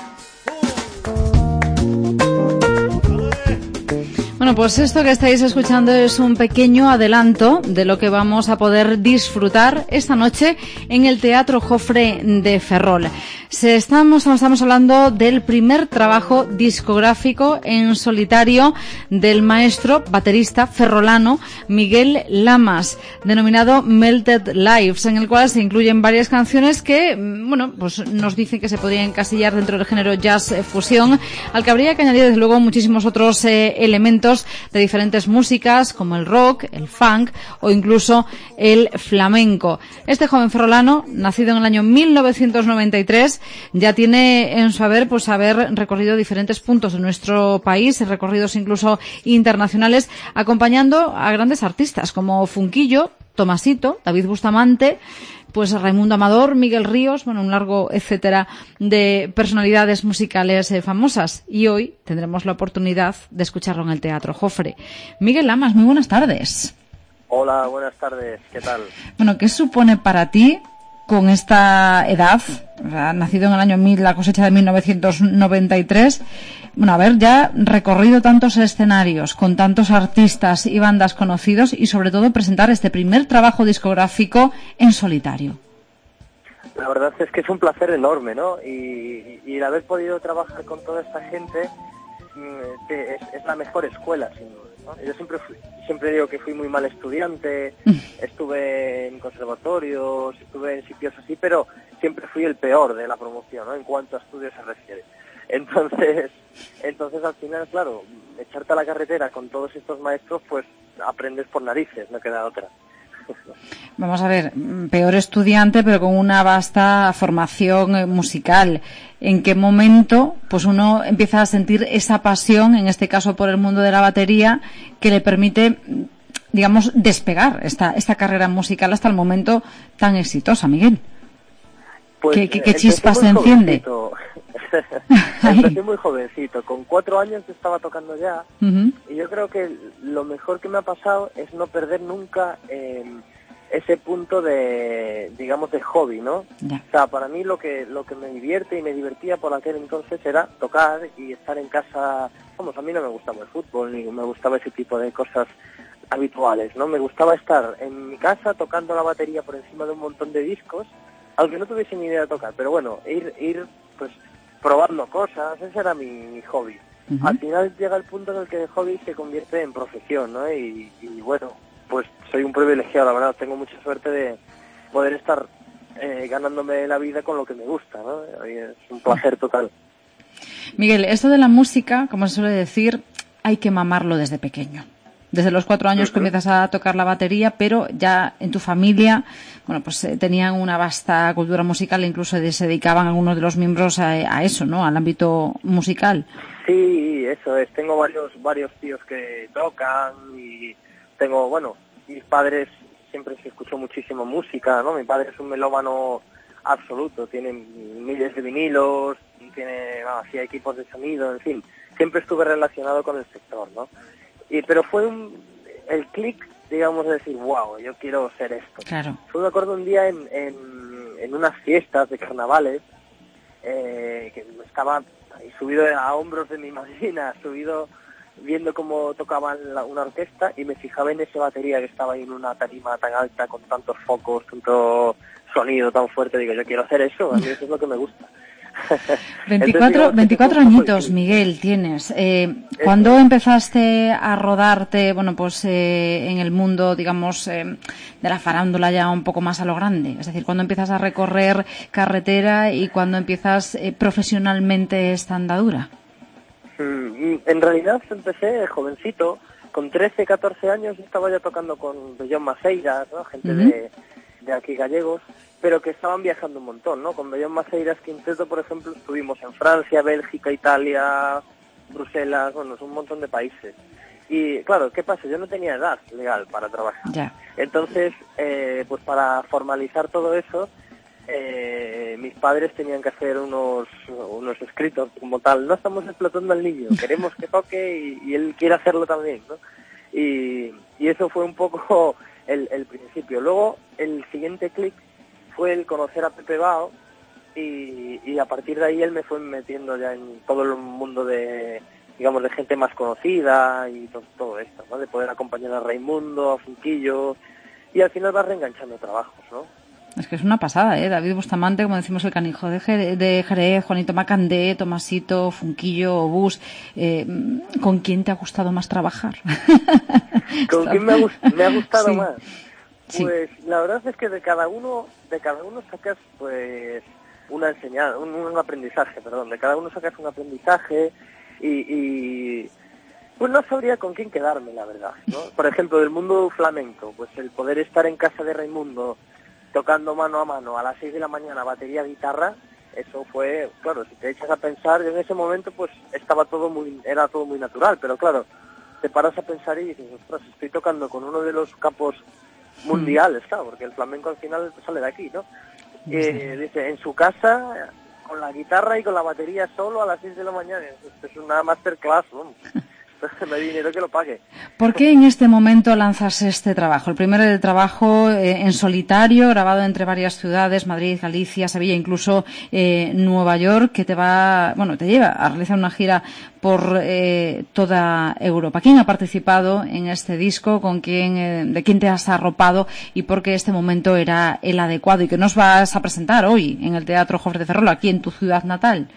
B: Bueno, pues esto que estáis escuchando es un pequeño adelanto de lo que vamos a poder disfrutar esta noche en el Teatro Jofre de Ferrol. Se estamos, estamos hablando del primer trabajo discográfico en solitario del maestro baterista ferrolano Miguel Lamas, denominado Melted Lives, en el cual se incluyen varias canciones que, bueno, pues nos dicen que se podrían encasillar dentro del género jazz fusión, al que habría que añadir desde luego muchísimos otros eh, elementos sonidos de diferentes músicas como el rock, el funk o incluso el flamenco. Este joven ferrolano, nacido en el año mil novecientos noventa y tres, ya tiene en su haber pues haber recorrido diferentes puntos de nuestro país, recorridos incluso internacionales, acompañando a grandes artistas como Funquillo, Tomasito, David Bustamante, pues Raimundo Amador, Miguel Ríos, bueno, un largo etcétera de personalidades musicales eh, famosas. Y hoy tendremos la oportunidad de escucharlo en el Teatro Jofre. Miguel Lamas, muy buenas tardes.
M: Hola, buenas tardes, ¿qué tal?
B: Bueno, ¿qué supone para ti, con esta edad, o sea, nacido en el año mil, la cosecha de mil novecientos noventa y tres, bueno, haber ya recorrido tantos escenarios con tantos artistas y bandas conocidos y sobre todo presentar este primer trabajo discográfico en solitario?
M: La verdad es que es un placer enorme, ¿no? Y, y el haber podido trabajar con toda esta gente es, es la mejor escuela, sin duda, ¿no? Yo siempre fui, siempre digo que fui muy mal estudiante, estuve en conservatorios, estuve en sitios así, pero siempre fui el peor de la promoción, ¿no? En cuanto a estudios se refiere. Entonces, entonces al final, claro, echarte a la carretera con todos estos maestros, pues aprendes por narices, no queda otra.
B: Vamos a ver, peor estudiante, pero con una vasta formación musical. ¿En qué momento pues uno empieza a sentir esa pasión, en este caso por el mundo de la batería, que le permite, digamos, despegar esta, esta carrera musical hasta el momento tan exitosa, Miguel?
M: Pues,
B: ¿Qué, qué, qué chispas se enciende?
M: Empecé muy jovencito, con cuatro años estaba tocando ya,
B: uh-huh.
M: y yo creo que lo mejor que me ha pasado es no perder nunca eh, ese punto de, digamos, de hobby, ¿no?
B: Yeah.
M: O sea, para mí lo que lo que me divierte y me divertía por aquel entonces era tocar y estar en casa. Vamos, a mí no me gustaba el fútbol ni me gustaba ese tipo de cosas habituales, ¿no? Me gustaba estar en mi casa tocando la batería por encima de un montón de discos, aunque no tuviese ni idea de tocar, pero bueno, ir, ir pues probando cosas, ese era mi, mi hobby. Uh-huh. Al final llega el punto en el que el hobby se convierte en profesión, ¿no? Y, y bueno, pues soy un privilegiado, la verdad, tengo mucha suerte de poder estar eh, ganándome la vida con lo que me gusta, ¿no? Y es un placer total.
B: Miguel, esto de la música, como se suele decir, hay que mamarlo desde pequeño. Desde los cuatro años uh-huh. comienzas a tocar la batería, pero ya en tu familia, bueno, pues eh, tenían una vasta cultura musical, incluso se dedicaban algunos de los miembros a, a eso, ¿no? Al ámbito musical.
M: Sí, eso es. Tengo varios varios tíos que tocan y tengo, bueno, mis padres siempre se escuchó muchísimo música, ¿no? Mi padre es un melómano absoluto, tiene miles de vinilos, tiene, no, hacía equipos de sonido, en fin, siempre estuve relacionado con el sector, ¿no? Y, pero fue un, el clic, digamos, de decir, wow, yo quiero ser esto.
B: Claro.
M: Yo me acuerdo un día en, en, en unas fiestas de carnavales, eh, que estaba ahí subido a hombros de mi madrina, subido viendo cómo tocaban la, una orquesta, y me fijaba en esa batería que estaba ahí en una tarima tan alta, con tantos focos, tanto sonido tan fuerte. Digo, yo quiero hacer eso, a mí eso es lo que me gusta.
B: veinticuatro, veinticuatro añitos, Miguel, tienes. Eh, ¿Cuándo empezaste a rodarte, bueno, pues eh, en el mundo, digamos, eh, de la farándula ya un poco más a lo grande? Es decir, ¿cuándo empiezas a recorrer carretera y cuándo empiezas eh, profesionalmente esta andadura?
M: En realidad empecé jovencito, con trece, catorce años estaba ya tocando con Bellón Maceiras, ¿no? Gente uh-huh. de, de aquí gallegos, pero que estaban viajando un montón, ¿no? Con Bellón Maceiras Quinteto, por ejemplo, estuvimos en Francia, Bélgica, Italia, Bruselas, bueno, es un montón de países. Y claro, ¿qué pasa? Yo no tenía edad legal para trabajar.
B: Ya.
M: Entonces, eh, pues para formalizar todo eso, eh, mis padres tenían que hacer unos unos escritos como tal. No estamos explotando al niño, queremos que toque y, y él quiere hacerlo también, ¿no? Y, y eso fue un poco el, el principio. Luego, el siguiente clic fue el conocer a Pepe Bao y, y a partir de ahí él me fue metiendo ya en todo el mundo de, digamos, de gente más conocida y todo, todo esto, ¿no? De poder acompañar a Raimundo, a Funquillo, y al final vas reenganchando trabajos, ¿no?
B: Es que es una pasada, ¿eh? David Bustamante, como decimos, el canijo de Jerez, de Jerez, Juanito Macandé, Tomasito, Funquillo, Bus. Eh, ¿Con quién te ha gustado más trabajar?
M: ¿Con quién me ha, gust- me ha gustado
B: sí.
M: más? Pues
B: sí.
M: La verdad es que de cada uno, de cada uno sacas pues una enseñanza, un, un aprendizaje, perdón, de cada uno sacas un aprendizaje y, y, Pues no sabría con quién quedarme, la verdad, ¿no? Por ejemplo, del mundo flamenco, pues el poder estar en casa de Raimundo tocando mano a mano a las seis de la mañana batería, guitarra, eso fue, claro, si te echas a pensar, en ese momento pues estaba todo muy, era todo muy natural, pero claro, te paras a pensar y dices, ostras, estoy tocando con uno de los capos mundiales, claro, porque el flamenco al final sale de aquí, ¿no? Eh, dice, en su casa, con la guitarra y con la batería solo a las seis de la mañana, esto es una masterclass, ¿no? No hay dinero que lo pague.
B: ¿Por qué en este momento lanzas este trabajo? El primero del trabajo eh, en solitario, grabado entre varias ciudades, Madrid, Galicia, Sevilla, incluso eh, Nueva York, que te va, bueno, te lleva a realizar una gira por eh, toda Europa. ¿Quién ha participado en este disco? ¿Con quién, eh, de quién te has arropado? ¿Y por qué este momento era el adecuado? ¿Y que nos vas a presentar hoy en el Teatro Jofre de Ferrol, aquí en tu ciudad natal?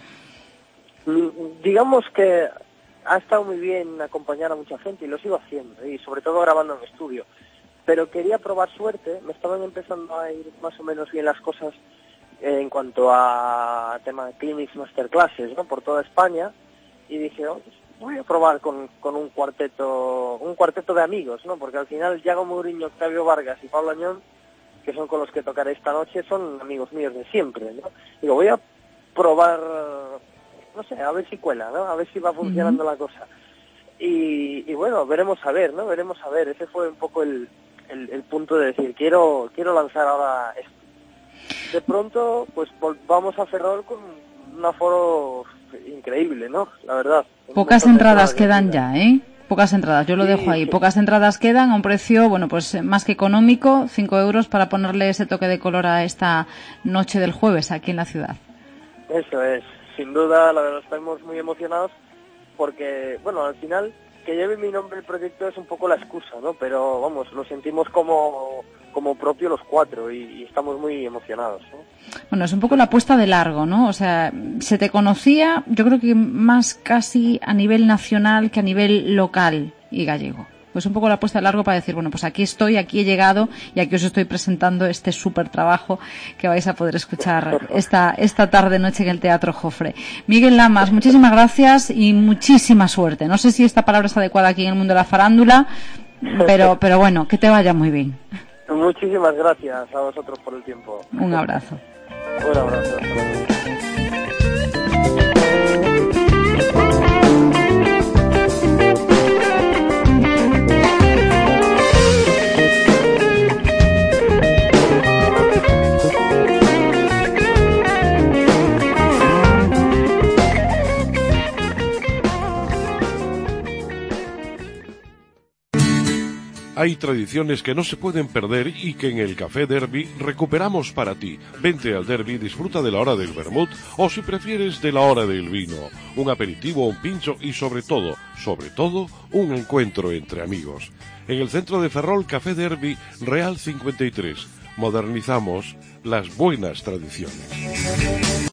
M: Digamos que ha estado muy bien acompañar a mucha gente y lo sigo haciendo, y sobre todo grabando en estudio. Pero quería probar suerte, me estaban empezando a ir más o menos bien las cosas eh, en cuanto a tema de clinics, masterclasses, ¿no? Por toda España, y dije, oh, pues voy a probar con, con un cuarteto un cuarteto de amigos, ¿no? Porque al final Yago Mourinho, Octavio Vargas y Pablo Añón, que son con los que tocaré esta noche, son amigos míos de siempre, ¿no? Digo, voy a probar, no sé, a ver si cuela, ¿no? A ver si va funcionando uh-huh. la cosa. Y, y bueno, veremos a ver, ¿no? Veremos a ver. Ese fue un poco el, el, el punto de decir, quiero quiero lanzar ahora esto. De pronto, pues vamos a Ferrol con un aforo increíble, ¿no? La verdad.
B: Pocas entradas quedan ya, ¿eh? Pocas entradas, yo lo sí, dejo ahí. Sí. Pocas entradas quedan a un precio, bueno, pues más que económico, cinco euros para ponerle ese toque de color a esta noche del jueves aquí en la ciudad.
M: Eso es. Sin duda, la verdad, estamos muy emocionados porque, bueno, al final, que lleve mi nombre el proyecto es un poco la excusa, ¿no? Pero, vamos, lo sentimos como, como propio los cuatro y, y estamos muy emocionados, ¿no?
B: Bueno, es un poco la apuesta de largo, ¿no? O sea, se te conocía, yo creo que más casi a nivel nacional que a nivel local y gallego. Pues un poco la apuesta de largo para decir, bueno, pues aquí estoy, aquí he llegado y aquí os estoy presentando este súper trabajo que vais a poder escuchar esta esta tarde noche en el Teatro Jofre. Miguel Lamas, muchísimas gracias y muchísima suerte. No sé si esta palabra es adecuada aquí en el mundo de la farándula, pero pero bueno, que te vaya muy bien.
M: Muchísimas gracias a vosotros por el tiempo.
B: Un abrazo.
M: Un abrazo.
F: Hay tradiciones que no se pueden perder y que en el Café Derby recuperamos para ti. Vente al Derby, disfruta de la hora del vermut o si prefieres de la hora del vino. Un aperitivo, un pincho y sobre todo, sobre todo, un encuentro entre amigos. En el centro de Ferrol, Café Derby, Real cincuenta y tres. Modernizamos las buenas tradiciones.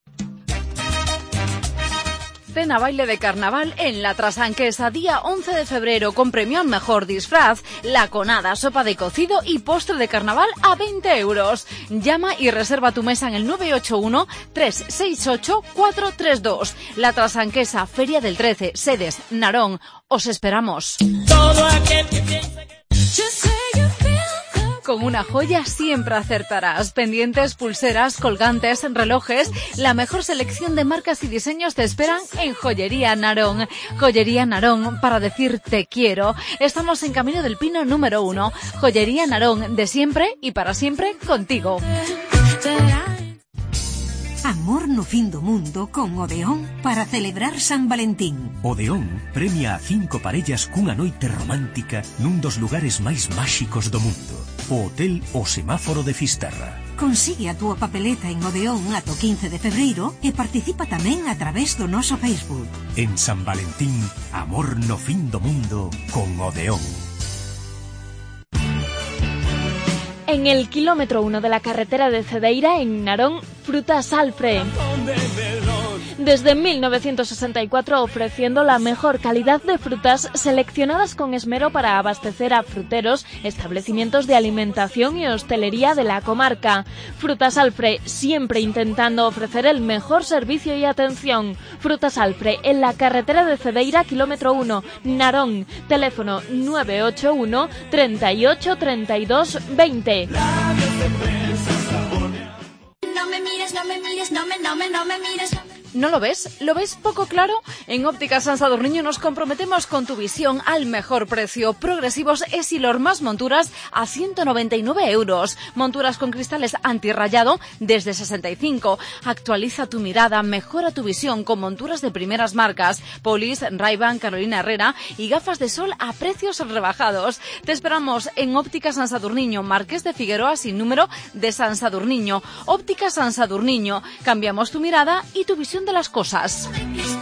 B: Cena baile de carnaval en la Trasanquesa, día once de febrero, con premio al mejor disfraz, laconada, sopa de cocido y postre de carnaval a veinte euros. Llama y reserva tu mesa en el nueve ocho uno, tres seis ocho, cuatro tres dos. La Trasanquesa, Feria del trece, sedes, Narón. Os esperamos. Todo aquel que piensa que... Con una joya siempre acertarás. Pendientes, pulseras, colgantes, relojes. La mejor selección de marcas y diseños te esperan en Joyería Narón. Joyería Narón, para decir te quiero. Estamos en Camino del Pino número uno. Joyería Narón, de siempre y para siempre contigo.
N: Amor no fin do mundo con Odeón para celebrar San Valentín.
D: Odeón premia a cinco parellas cunha noite romántica nun dos lugares máis máxicos do mundo, o Hotel O Semáforo de Fisterra.
N: Consigue a túa papeleta en Odeón ata o quince de febreiro e participa tamén a través do noso Facebook.
D: En San Valentín, amor no fin do mundo con Odeón.
J: En el kilómetro uno de la carretera de Cedeira, en Narón, Frutas Alfre. desde mil novecientos sesenta y cuatro ofreciendo la mejor calidad de frutas seleccionadas con esmero para abastecer a fruteros, establecimientos de alimentación y hostelería de la comarca. Frutas Alfre, siempre intentando ofrecer el mejor servicio y atención. Frutas Alfre, en la carretera de Cedeira, kilómetro uno, Narón, teléfono nueve ocho uno, treinta y ocho, treinta y dos, veinte.
O: No me mires, no me mires, no me, no me, no me mires.
B: ¿No lo ves? ¿Lo ves poco claro? En Ópticas San Sadurniño nos comprometemos con tu visión al mejor precio. Progresivos Essilor más monturas a ciento noventa y nueve euros. Monturas con cristales antirrayado desde sesenta y cinco. Actualiza tu mirada, mejora tu visión con monturas de primeras marcas. Polis, Ray-Ban, Carolina Herrera y gafas de sol a precios rebajados. Te esperamos en Ópticas San Sadurniño, Marqués de Figueroa sin número de San Sadurniño. Ópticas San Sadurniño. Cambiamos tu mirada y tu visión de las cosas.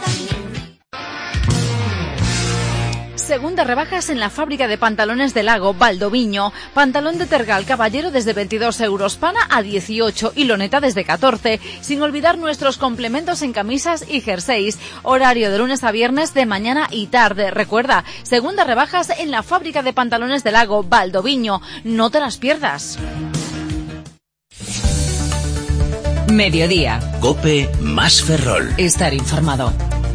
B: Segunda rebajas en la fábrica de pantalones del Lago, Valdoviño. Pantalón de tergal caballero desde veintidós euros, pana a dieciocho y loneta desde catorce. Sin olvidar nuestros complementos en camisas y jerseys. Horario de lunes a viernes de mañana y tarde. Recuerda, segunda rebajas en la fábrica de pantalones del Lago, Valdoviño. No te las pierdas.
A: Mediodía.
D: COPE más Ferrol.
A: Estar informado.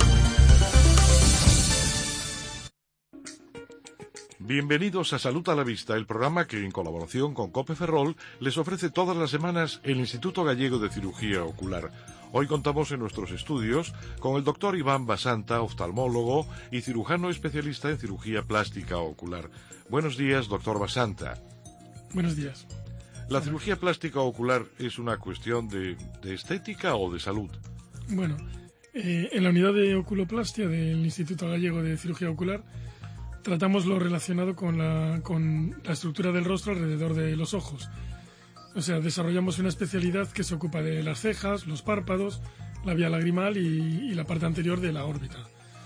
F: Bienvenidos a Salud a la Vista, el programa que en colaboración con COPE Ferrol les ofrece todas las semanas el Instituto Gallego de Cirugía Ocular. Hoy contamos en nuestros estudios con el doctor Iván Basanta, oftalmólogo y cirujano especialista en cirugía plástica ocular. Buenos días, doctor Basanta.
P: Buenos días.
F: ¿La cirugía plástica ocular es una cuestión de, de estética o de salud?
P: Bueno, eh, en la unidad de oculoplastia del Instituto Gallego de Cirugía Ocular tratamos lo relacionado con la, con la estructura del rostro alrededor de los ojos. O sea, desarrollamos una especialidad que se ocupa de las cejas, los párpados, la vía lagrimal y, y la parte anterior de la órbita.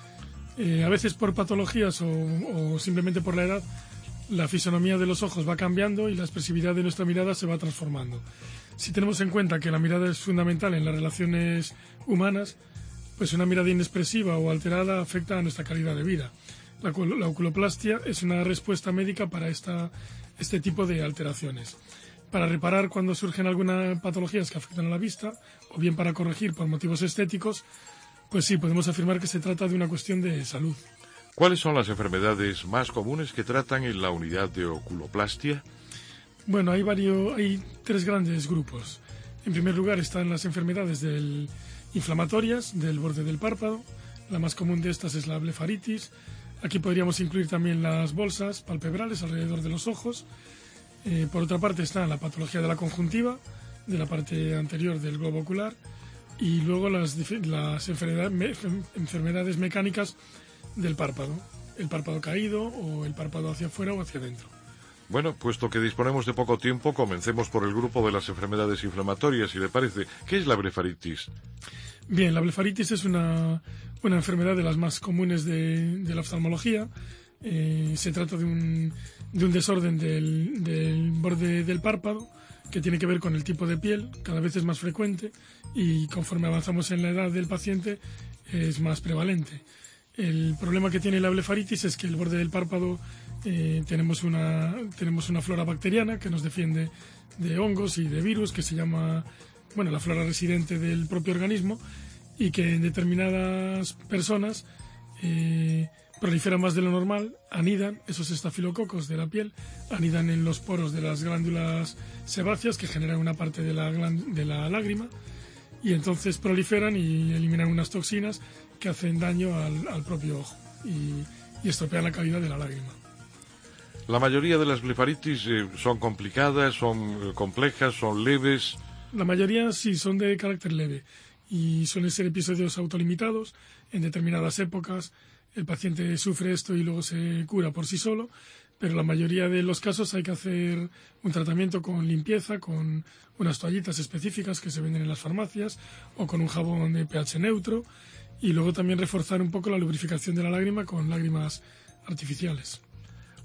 P: Eh, a veces por patologías o, o simplemente por la edad, la fisonomía de los ojos va cambiando y la expresividad de nuestra mirada se va transformando. Si tenemos en cuenta que la mirada es fundamental en las relaciones humanas, pues una mirada inexpresiva o alterada afecta a nuestra calidad de vida. La, la oculoplastia es una respuesta médica para esta, este tipo de alteraciones. Para reparar cuando surgen algunas patologías que afectan a la vista, o bien para corregir por motivos estéticos, pues sí, podemos afirmar que se trata de una cuestión de salud.
F: ¿Cuáles son las enfermedades más comunes que tratan en la unidad de oculoplastia?
P: Bueno, hay varios, hay tres grandes grupos. En primer lugar están las enfermedades del, inflamatorias del borde del párpado. La más común de estas es la blefaritis. Aquí podríamos incluir también las bolsas palpebrales alrededor de los ojos. Eh, por otra parte está la patología de la conjuntiva, de la parte anterior del globo ocular. Y luego las, las enfermedades, me, enfermedades mecánicas del párpado, el párpado caído o el párpado hacia afuera o hacia adentro.
F: Bueno, puesto que disponemos de poco tiempo, comencemos por el grupo de las enfermedades inflamatorias, si le parece. ¿Qué es la blefaritis?
P: Bien, la blefaritis es una, una enfermedad de las más comunes de, de la oftalmología. Eh, se trata de un, de un desorden del, del borde del párpado que tiene que ver con el tipo de piel, cada vez es más frecuente y conforme avanzamos en la edad del paciente es más prevalente. El problema que tiene la blefaritis es que el borde del párpado eh, tenemos una tenemos una flora bacteriana que nos defiende de hongos y de virus que se llama, bueno, la flora residente del propio organismo y que en determinadas personas eh, proliferan más de lo normal, anidan, esos estafilococos de la piel, anidan en los poros de las glándulas sebáceas que generan una parte de la, de la lágrima y entonces proliferan y eliminan unas toxinas que hacen daño al, al propio ojo y, y estropean la calidad de la lágrima.
F: La mayoría de las blefaritis eh, son complicadas, son eh, complejas, son leves.
P: La mayoría sí son de carácter leve y suelen ser episodios autolimitados. En determinadas épocas el paciente sufre esto y luego se cura por sí solo, pero la mayoría de los casos hay que hacer un tratamiento con limpieza, con unas toallitas específicas que se venden en las farmacias o con un jabón de pH neutro. Y luego también reforzar un poco la lubrificación de la lágrima con lágrimas artificiales.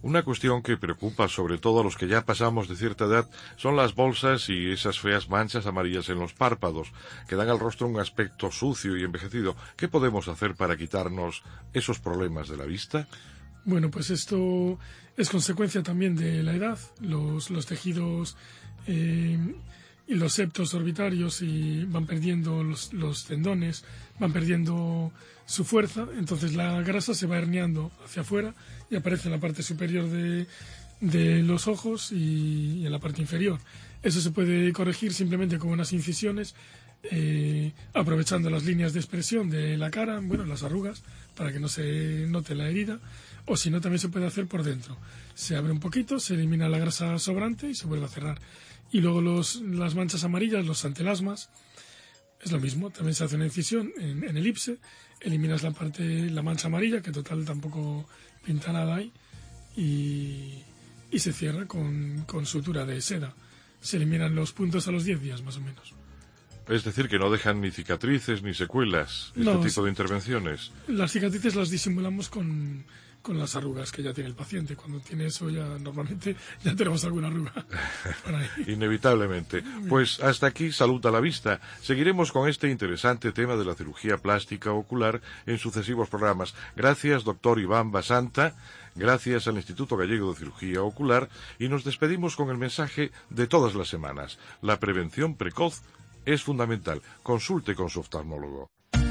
F: Una cuestión que preocupa sobre todo a los que ya pasamos de cierta edad son las bolsas y esas feas manchas amarillas en los párpados, que dan al rostro un aspecto sucio y envejecido. ¿Qué podemos hacer para quitarnos esos problemas de la vista?
P: Bueno, pues esto es consecuencia también de la edad. Los, los tejidos eh, y los septos orbitarios y van perdiendo los, los tendones, van perdiendo su fuerza, entonces la grasa se va herniando hacia afuera y aparece en la parte superior de, de los ojos y, y en la parte inferior. Eso se puede corregir simplemente con unas incisiones, eh, aprovechando las líneas de expresión de la cara, bueno, las arrugas, para que no se note la herida, o si no también se puede hacer por dentro. Se abre un poquito, se elimina la grasa sobrante y se vuelve a cerrar. Y luego los, las manchas amarillas, los antelasmas, es lo mismo, también se hace una incisión en, en elipse, eliminas la parte, la mancha amarilla, que total tampoco pinta nada ahí, y, y se cierra con, con sutura de seda. Se eliminan los puntos a los diez días más o menos.
F: Es decir, que no dejan ni cicatrices ni secuelas este
P: No,
F: tipo de intervenciones.
P: Las cicatrices las disimulamos con, con las arrugas que ya tiene el paciente. Cuando tiene eso ya normalmente ya tenemos alguna arruga por ahí.
F: Inevitablemente. Pues hasta aquí Salud a la Vista. Seguiremos con este interesante tema de la cirugía plástica ocular en sucesivos programas. Gracias, doctor Iván Basanta. Gracias al Instituto Gallego de Cirugía Ocular. Y nos despedimos con el mensaje de todas las semanas. La prevención precoz es fundamental. Consulte con su oftalmólogo.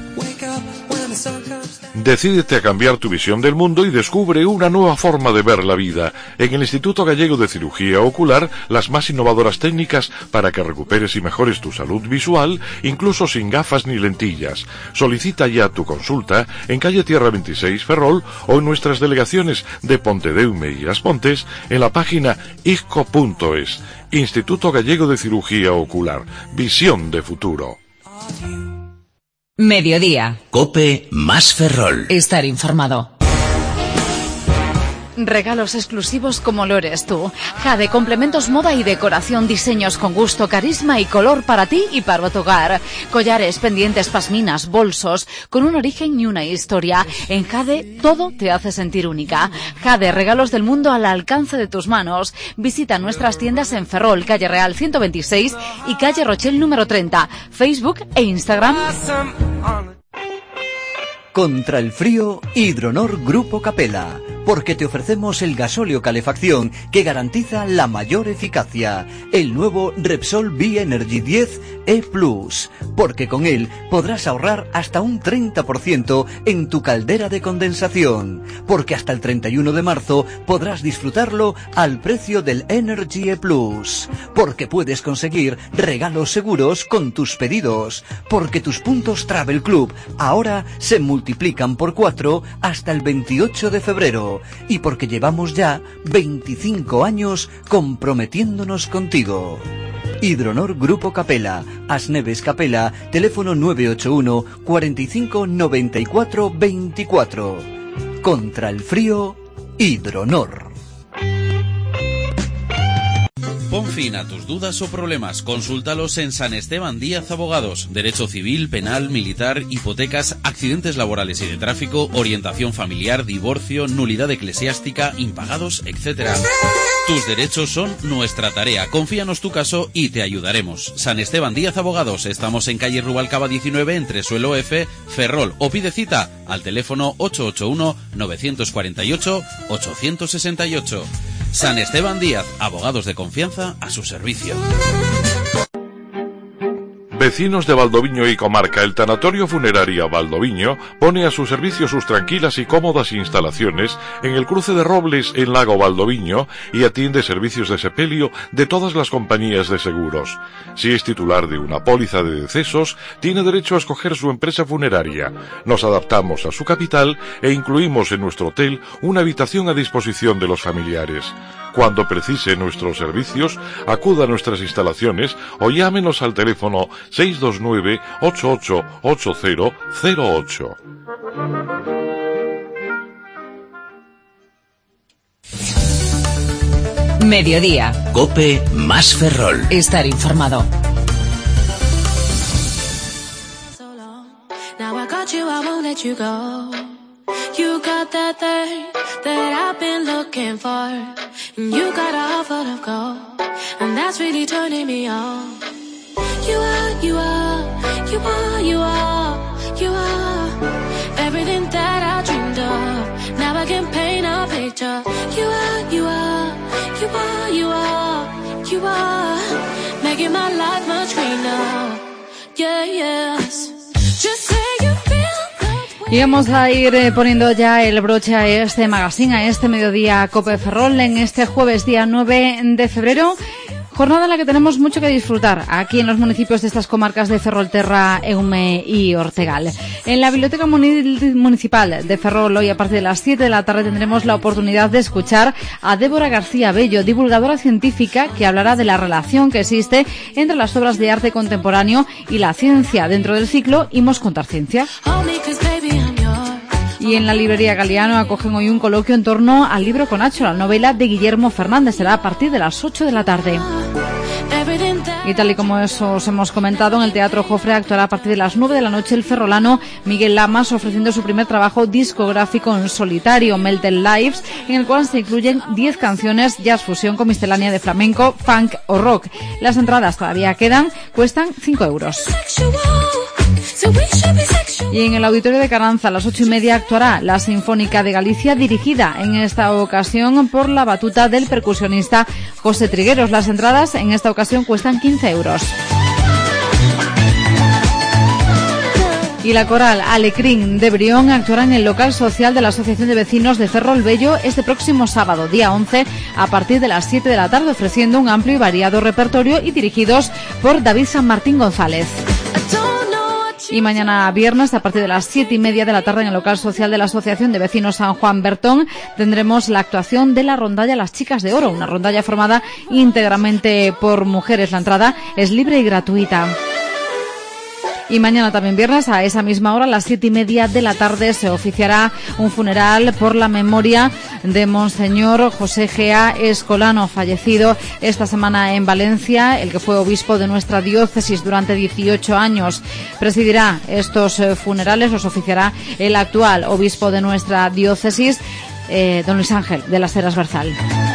F: Decídete a cambiar tu visión del mundo y descubre una nueva forma de ver la vida. En el Instituto Gallego de Cirugía Ocular, las más innovadoras técnicas para que recuperes y mejores tu salud visual, incluso sin gafas ni lentillas. Solicita ya tu consulta en calle Tierra veintiséis Ferrol o en nuestras delegaciones de Pontedeume y As Pontes en la página isco punto es. Instituto Gallego de Cirugía Ocular. Visión de futuro.
A: Mediodía.
Q: COPE más Ferrol.
A: Estar informado.
B: Regalos exclusivos como lo eres tú. Jade, complementos, moda y decoración, diseños con gusto, carisma y color para ti y para tu hogar. Collares, pendientes, pasminas, bolsos, con un origen y una historia. En Jade todo te hace sentir única. Jade, regalos del mundo al alcance de tus manos. Visita nuestras tiendas en Ferrol, calle Real ciento veintiséis y calle Rochel número treinta. Facebook e Instagram.
Q: Contra el frío, Hidronor Grupo Capella, porque te ofrecemos el gasóleo calefacción que garantiza la mayor eficacia, el nuevo Repsol B-Energy diez E Plus, porque con él podrás ahorrar hasta un treinta por ciento en tu caldera de condensación, porque hasta el treinta y uno de marzo podrás disfrutarlo al precio del Energy E Plus, porque puedes conseguir regalos seguros con tus pedidos, porque tus puntos Travel Club ahora se multiplican multiplican por cuatro hasta el veintiocho de febrero y porque llevamos ya veinticinco años comprometiéndonos contigo. Hidronor Grupo Capella, Asneves Capella, teléfono nueve ocho uno, cuarenta y cinco, noventa y cuatro, veinticuatro. Contra el frío, Hidronor.
R: Pon fin a tus dudas o problemas. Consúltalos en San Esteban Díaz Abogados. Derecho civil, penal, militar, hipotecas, accidentes laborales y de tráfico, orientación familiar, divorcio, nulidad eclesiástica, impagados, etcétera. Tus derechos son nuestra tarea. Confíanos tu caso y te ayudaremos. San Esteban Díaz Abogados. Estamos en calle Rubalcaba diecinueve, entre Suelo F, Ferrol. O pide cita al teléfono ocho ocho uno, nueve cuatro ocho, ocho seis ocho. San Esteban Díaz, abogados de confianza a su servicio.
F: Vecinos de Valdoviño y comarca, el Tanatorio Funeraria Valdoviño pone a su servicio sus tranquilas y cómodas instalaciones en el cruce de Robles en Lago Valdoviño y atiende servicios de sepelio de todas las compañías de seguros. Si es titular de una póliza de decesos, tiene derecho a escoger su empresa funeraria. Nos adaptamos a su capital e incluimos en nuestro hotel una habitación a disposición de los familiares. Cuando precise nuestros servicios, acuda a nuestras instalaciones o llámenos al teléfono seis dos nueve, ocho ocho ocho cero cero ocho.
A: Mediodía.
Q: COPE más Ferrol.
A: Estar informado.
O: You got that thing that I've been looking
S: looking for. And you got a heart full of gold, and that's really turning me on. You are, you are, you are, you are, you are everything that I dreamed of. Now I can paint a picture. You are, you are, you are, you are, you are making my life much greener. Yeah, yes. Just say you feel.
B: Y vamos a ir eh, poniendo ya el broche a este magazine, a este mediodía Cope Ferrol, en este jueves día nueve de febrero. Jornada en la que tenemos mucho que disfrutar aquí en los municipios de estas comarcas de Ferrolterra, Eume y Ortegal. En la Biblioteca Municipal de Ferrol, hoy a partir de las siete de la tarde tendremos la oportunidad de escuchar a Débora García Bello, divulgadora científica, que hablará de la relación que existe entre las obras de arte contemporáneo y la ciencia dentro del ciclo Imos Contar Ciencia. Y en la librería Galeano acogen hoy un coloquio en torno al libro Conacho, la novela de Guillermo Fernández. Será a partir de las ocho de la tarde. Y tal y como eso os hemos comentado, en el Teatro Jofre actuará a partir de las nueve de la noche el ferrolano Miguel Lamas, ofreciendo su primer trabajo discográfico en solitario, Melted Lives, en el cual se incluyen diez canciones, jazz fusión con miscelánea de flamenco, funk o rock. Las entradas todavía quedan, cuestan cinco euros. Y en el Auditorio de Caranza, a las ocho y media, actuará la Sinfónica de Galicia, dirigida en esta ocasión por la batuta del percusionista José Trigueros. Las entradas en esta ocasión cuestan quince euros. Y la coral Alecrín de Brión actuará en el local social de la Asociación de Vecinos de Ferrol Bello este próximo sábado, día once, a partir de las siete de la tarde, ofreciendo un amplio y variado repertorio y dirigidos por David San Martín González. Y mañana viernes, a partir de las siete y media de la tarde, en el local social de la Asociación de Vecinos San Juan Bertón, tendremos la actuación de la rondalla Las Chicas de Oro, una rondalla formada íntegramente por mujeres. La entrada es libre y gratuita. Y mañana también viernes, a esa misma hora, a las siete y media de la tarde, se oficiará un funeral por la memoria de Monseñor José G A Escolano, fallecido esta semana en Valencia, el que fue obispo de nuestra diócesis durante dieciocho años. Presidirá estos funerales, los oficiará el actual obispo de nuestra diócesis, eh, don Luis Ángel de las Heras Berzal.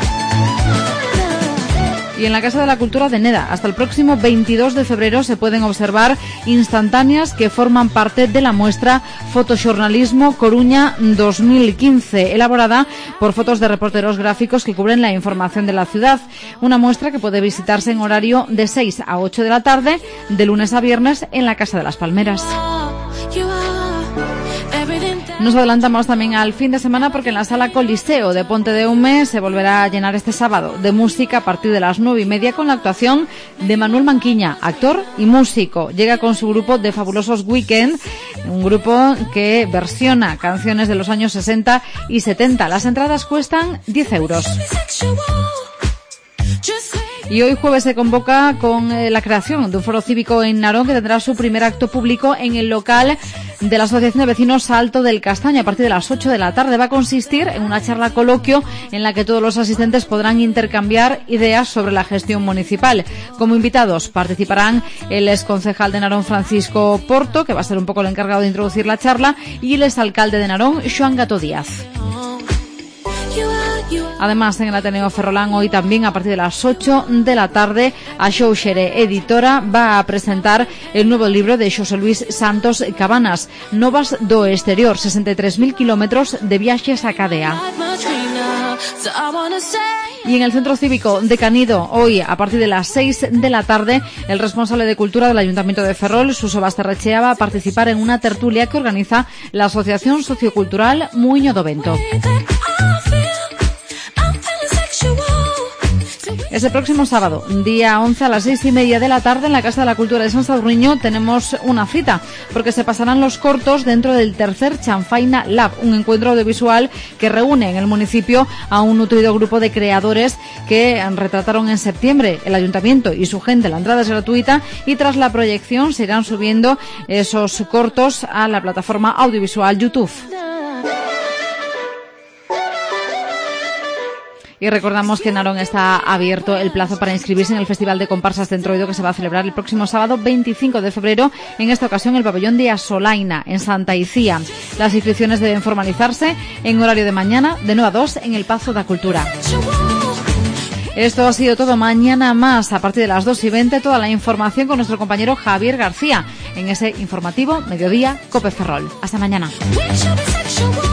B: Y en la Casa de la Cultura de Neda, hasta el próximo veintidós de febrero, se pueden observar instantáneas que forman parte de la muestra Fotoxornalismo Coruña dos mil quince, elaborada por fotos de reporteros gráficos que cubren la información de la ciudad. Una muestra que puede visitarse en horario de seis a ocho de la tarde, de lunes a viernes, en la Casa de las Palmeras. Nos adelantamos también al fin de semana, porque en la Sala Coliseo de Ponte de Eume se volverá a llenar este sábado de música a partir de las nueve y media, con la actuación de Manuel Manquiña, actor y músico. Llega con su grupo de Fabulosos Weekend, un grupo que versiona canciones de los años sesenta y setenta. Las entradas cuestan diez euros. Y hoy jueves se convoca con eh, la creación de un foro cívico en Narón, que tendrá su primer acto público en el local de la Asociación de Vecinos Alto del Castaño a partir de las ocho de la tarde. Va a consistir en una charla coloquio en la que todos los asistentes podrán intercambiar ideas sobre la gestión municipal. Como invitados participarán el exconcejal de Narón, Francisco Porto, que va a ser un poco el encargado de introducir la charla, y el exalcalde de Narón, Xoán Gato Díaz. Además, en el Ateneo Ferrolán, hoy también a partir de las ocho de la tarde, a Xouxere Editora va a presentar el nuevo libro de Xosé Luis Santos Cabanas, Novas do Exterior, sesenta y tres mil kilómetros de viajes a Cadea. Y en el Centro Cívico de Canido, hoy a partir de las seis de la tarde, el responsable de Cultura del Ayuntamiento de Ferrol, Suso Basterrechea, va a participar en una tertulia que organiza la Asociación Sociocultural Muiño do Vento. Ese próximo sábado, día once, a las seis y media de la tarde, en la Casa de la Cultura de San Sadurniño, tenemos una cita, porque se pasarán los cortos dentro del tercer Chanfaina Lab, un encuentro audiovisual que reúne en el municipio a un nutrido grupo de creadores que retrataron en septiembre el ayuntamiento y su gente. La entrada es gratuita y tras la proyección se irán subiendo esos cortos a la plataforma audiovisual YouTube. Y recordamos que en Narón está abierto el plazo para inscribirse en el Festival de Comparsas de Entroido, que se va a celebrar el próximo sábado veinticinco de febrero, en esta ocasión en el pabellón de Asolaina, en Santa Icía. Las inscripciones deben formalizarse en horario de mañana, de nueve a dos, en el Pazo da Cultura. Esto ha sido todo. Mañana más, a partir de las dos y veinte, toda la información con nuestro compañero Javier García, en ese informativo Mediodía Cope Ferrol. Hasta mañana.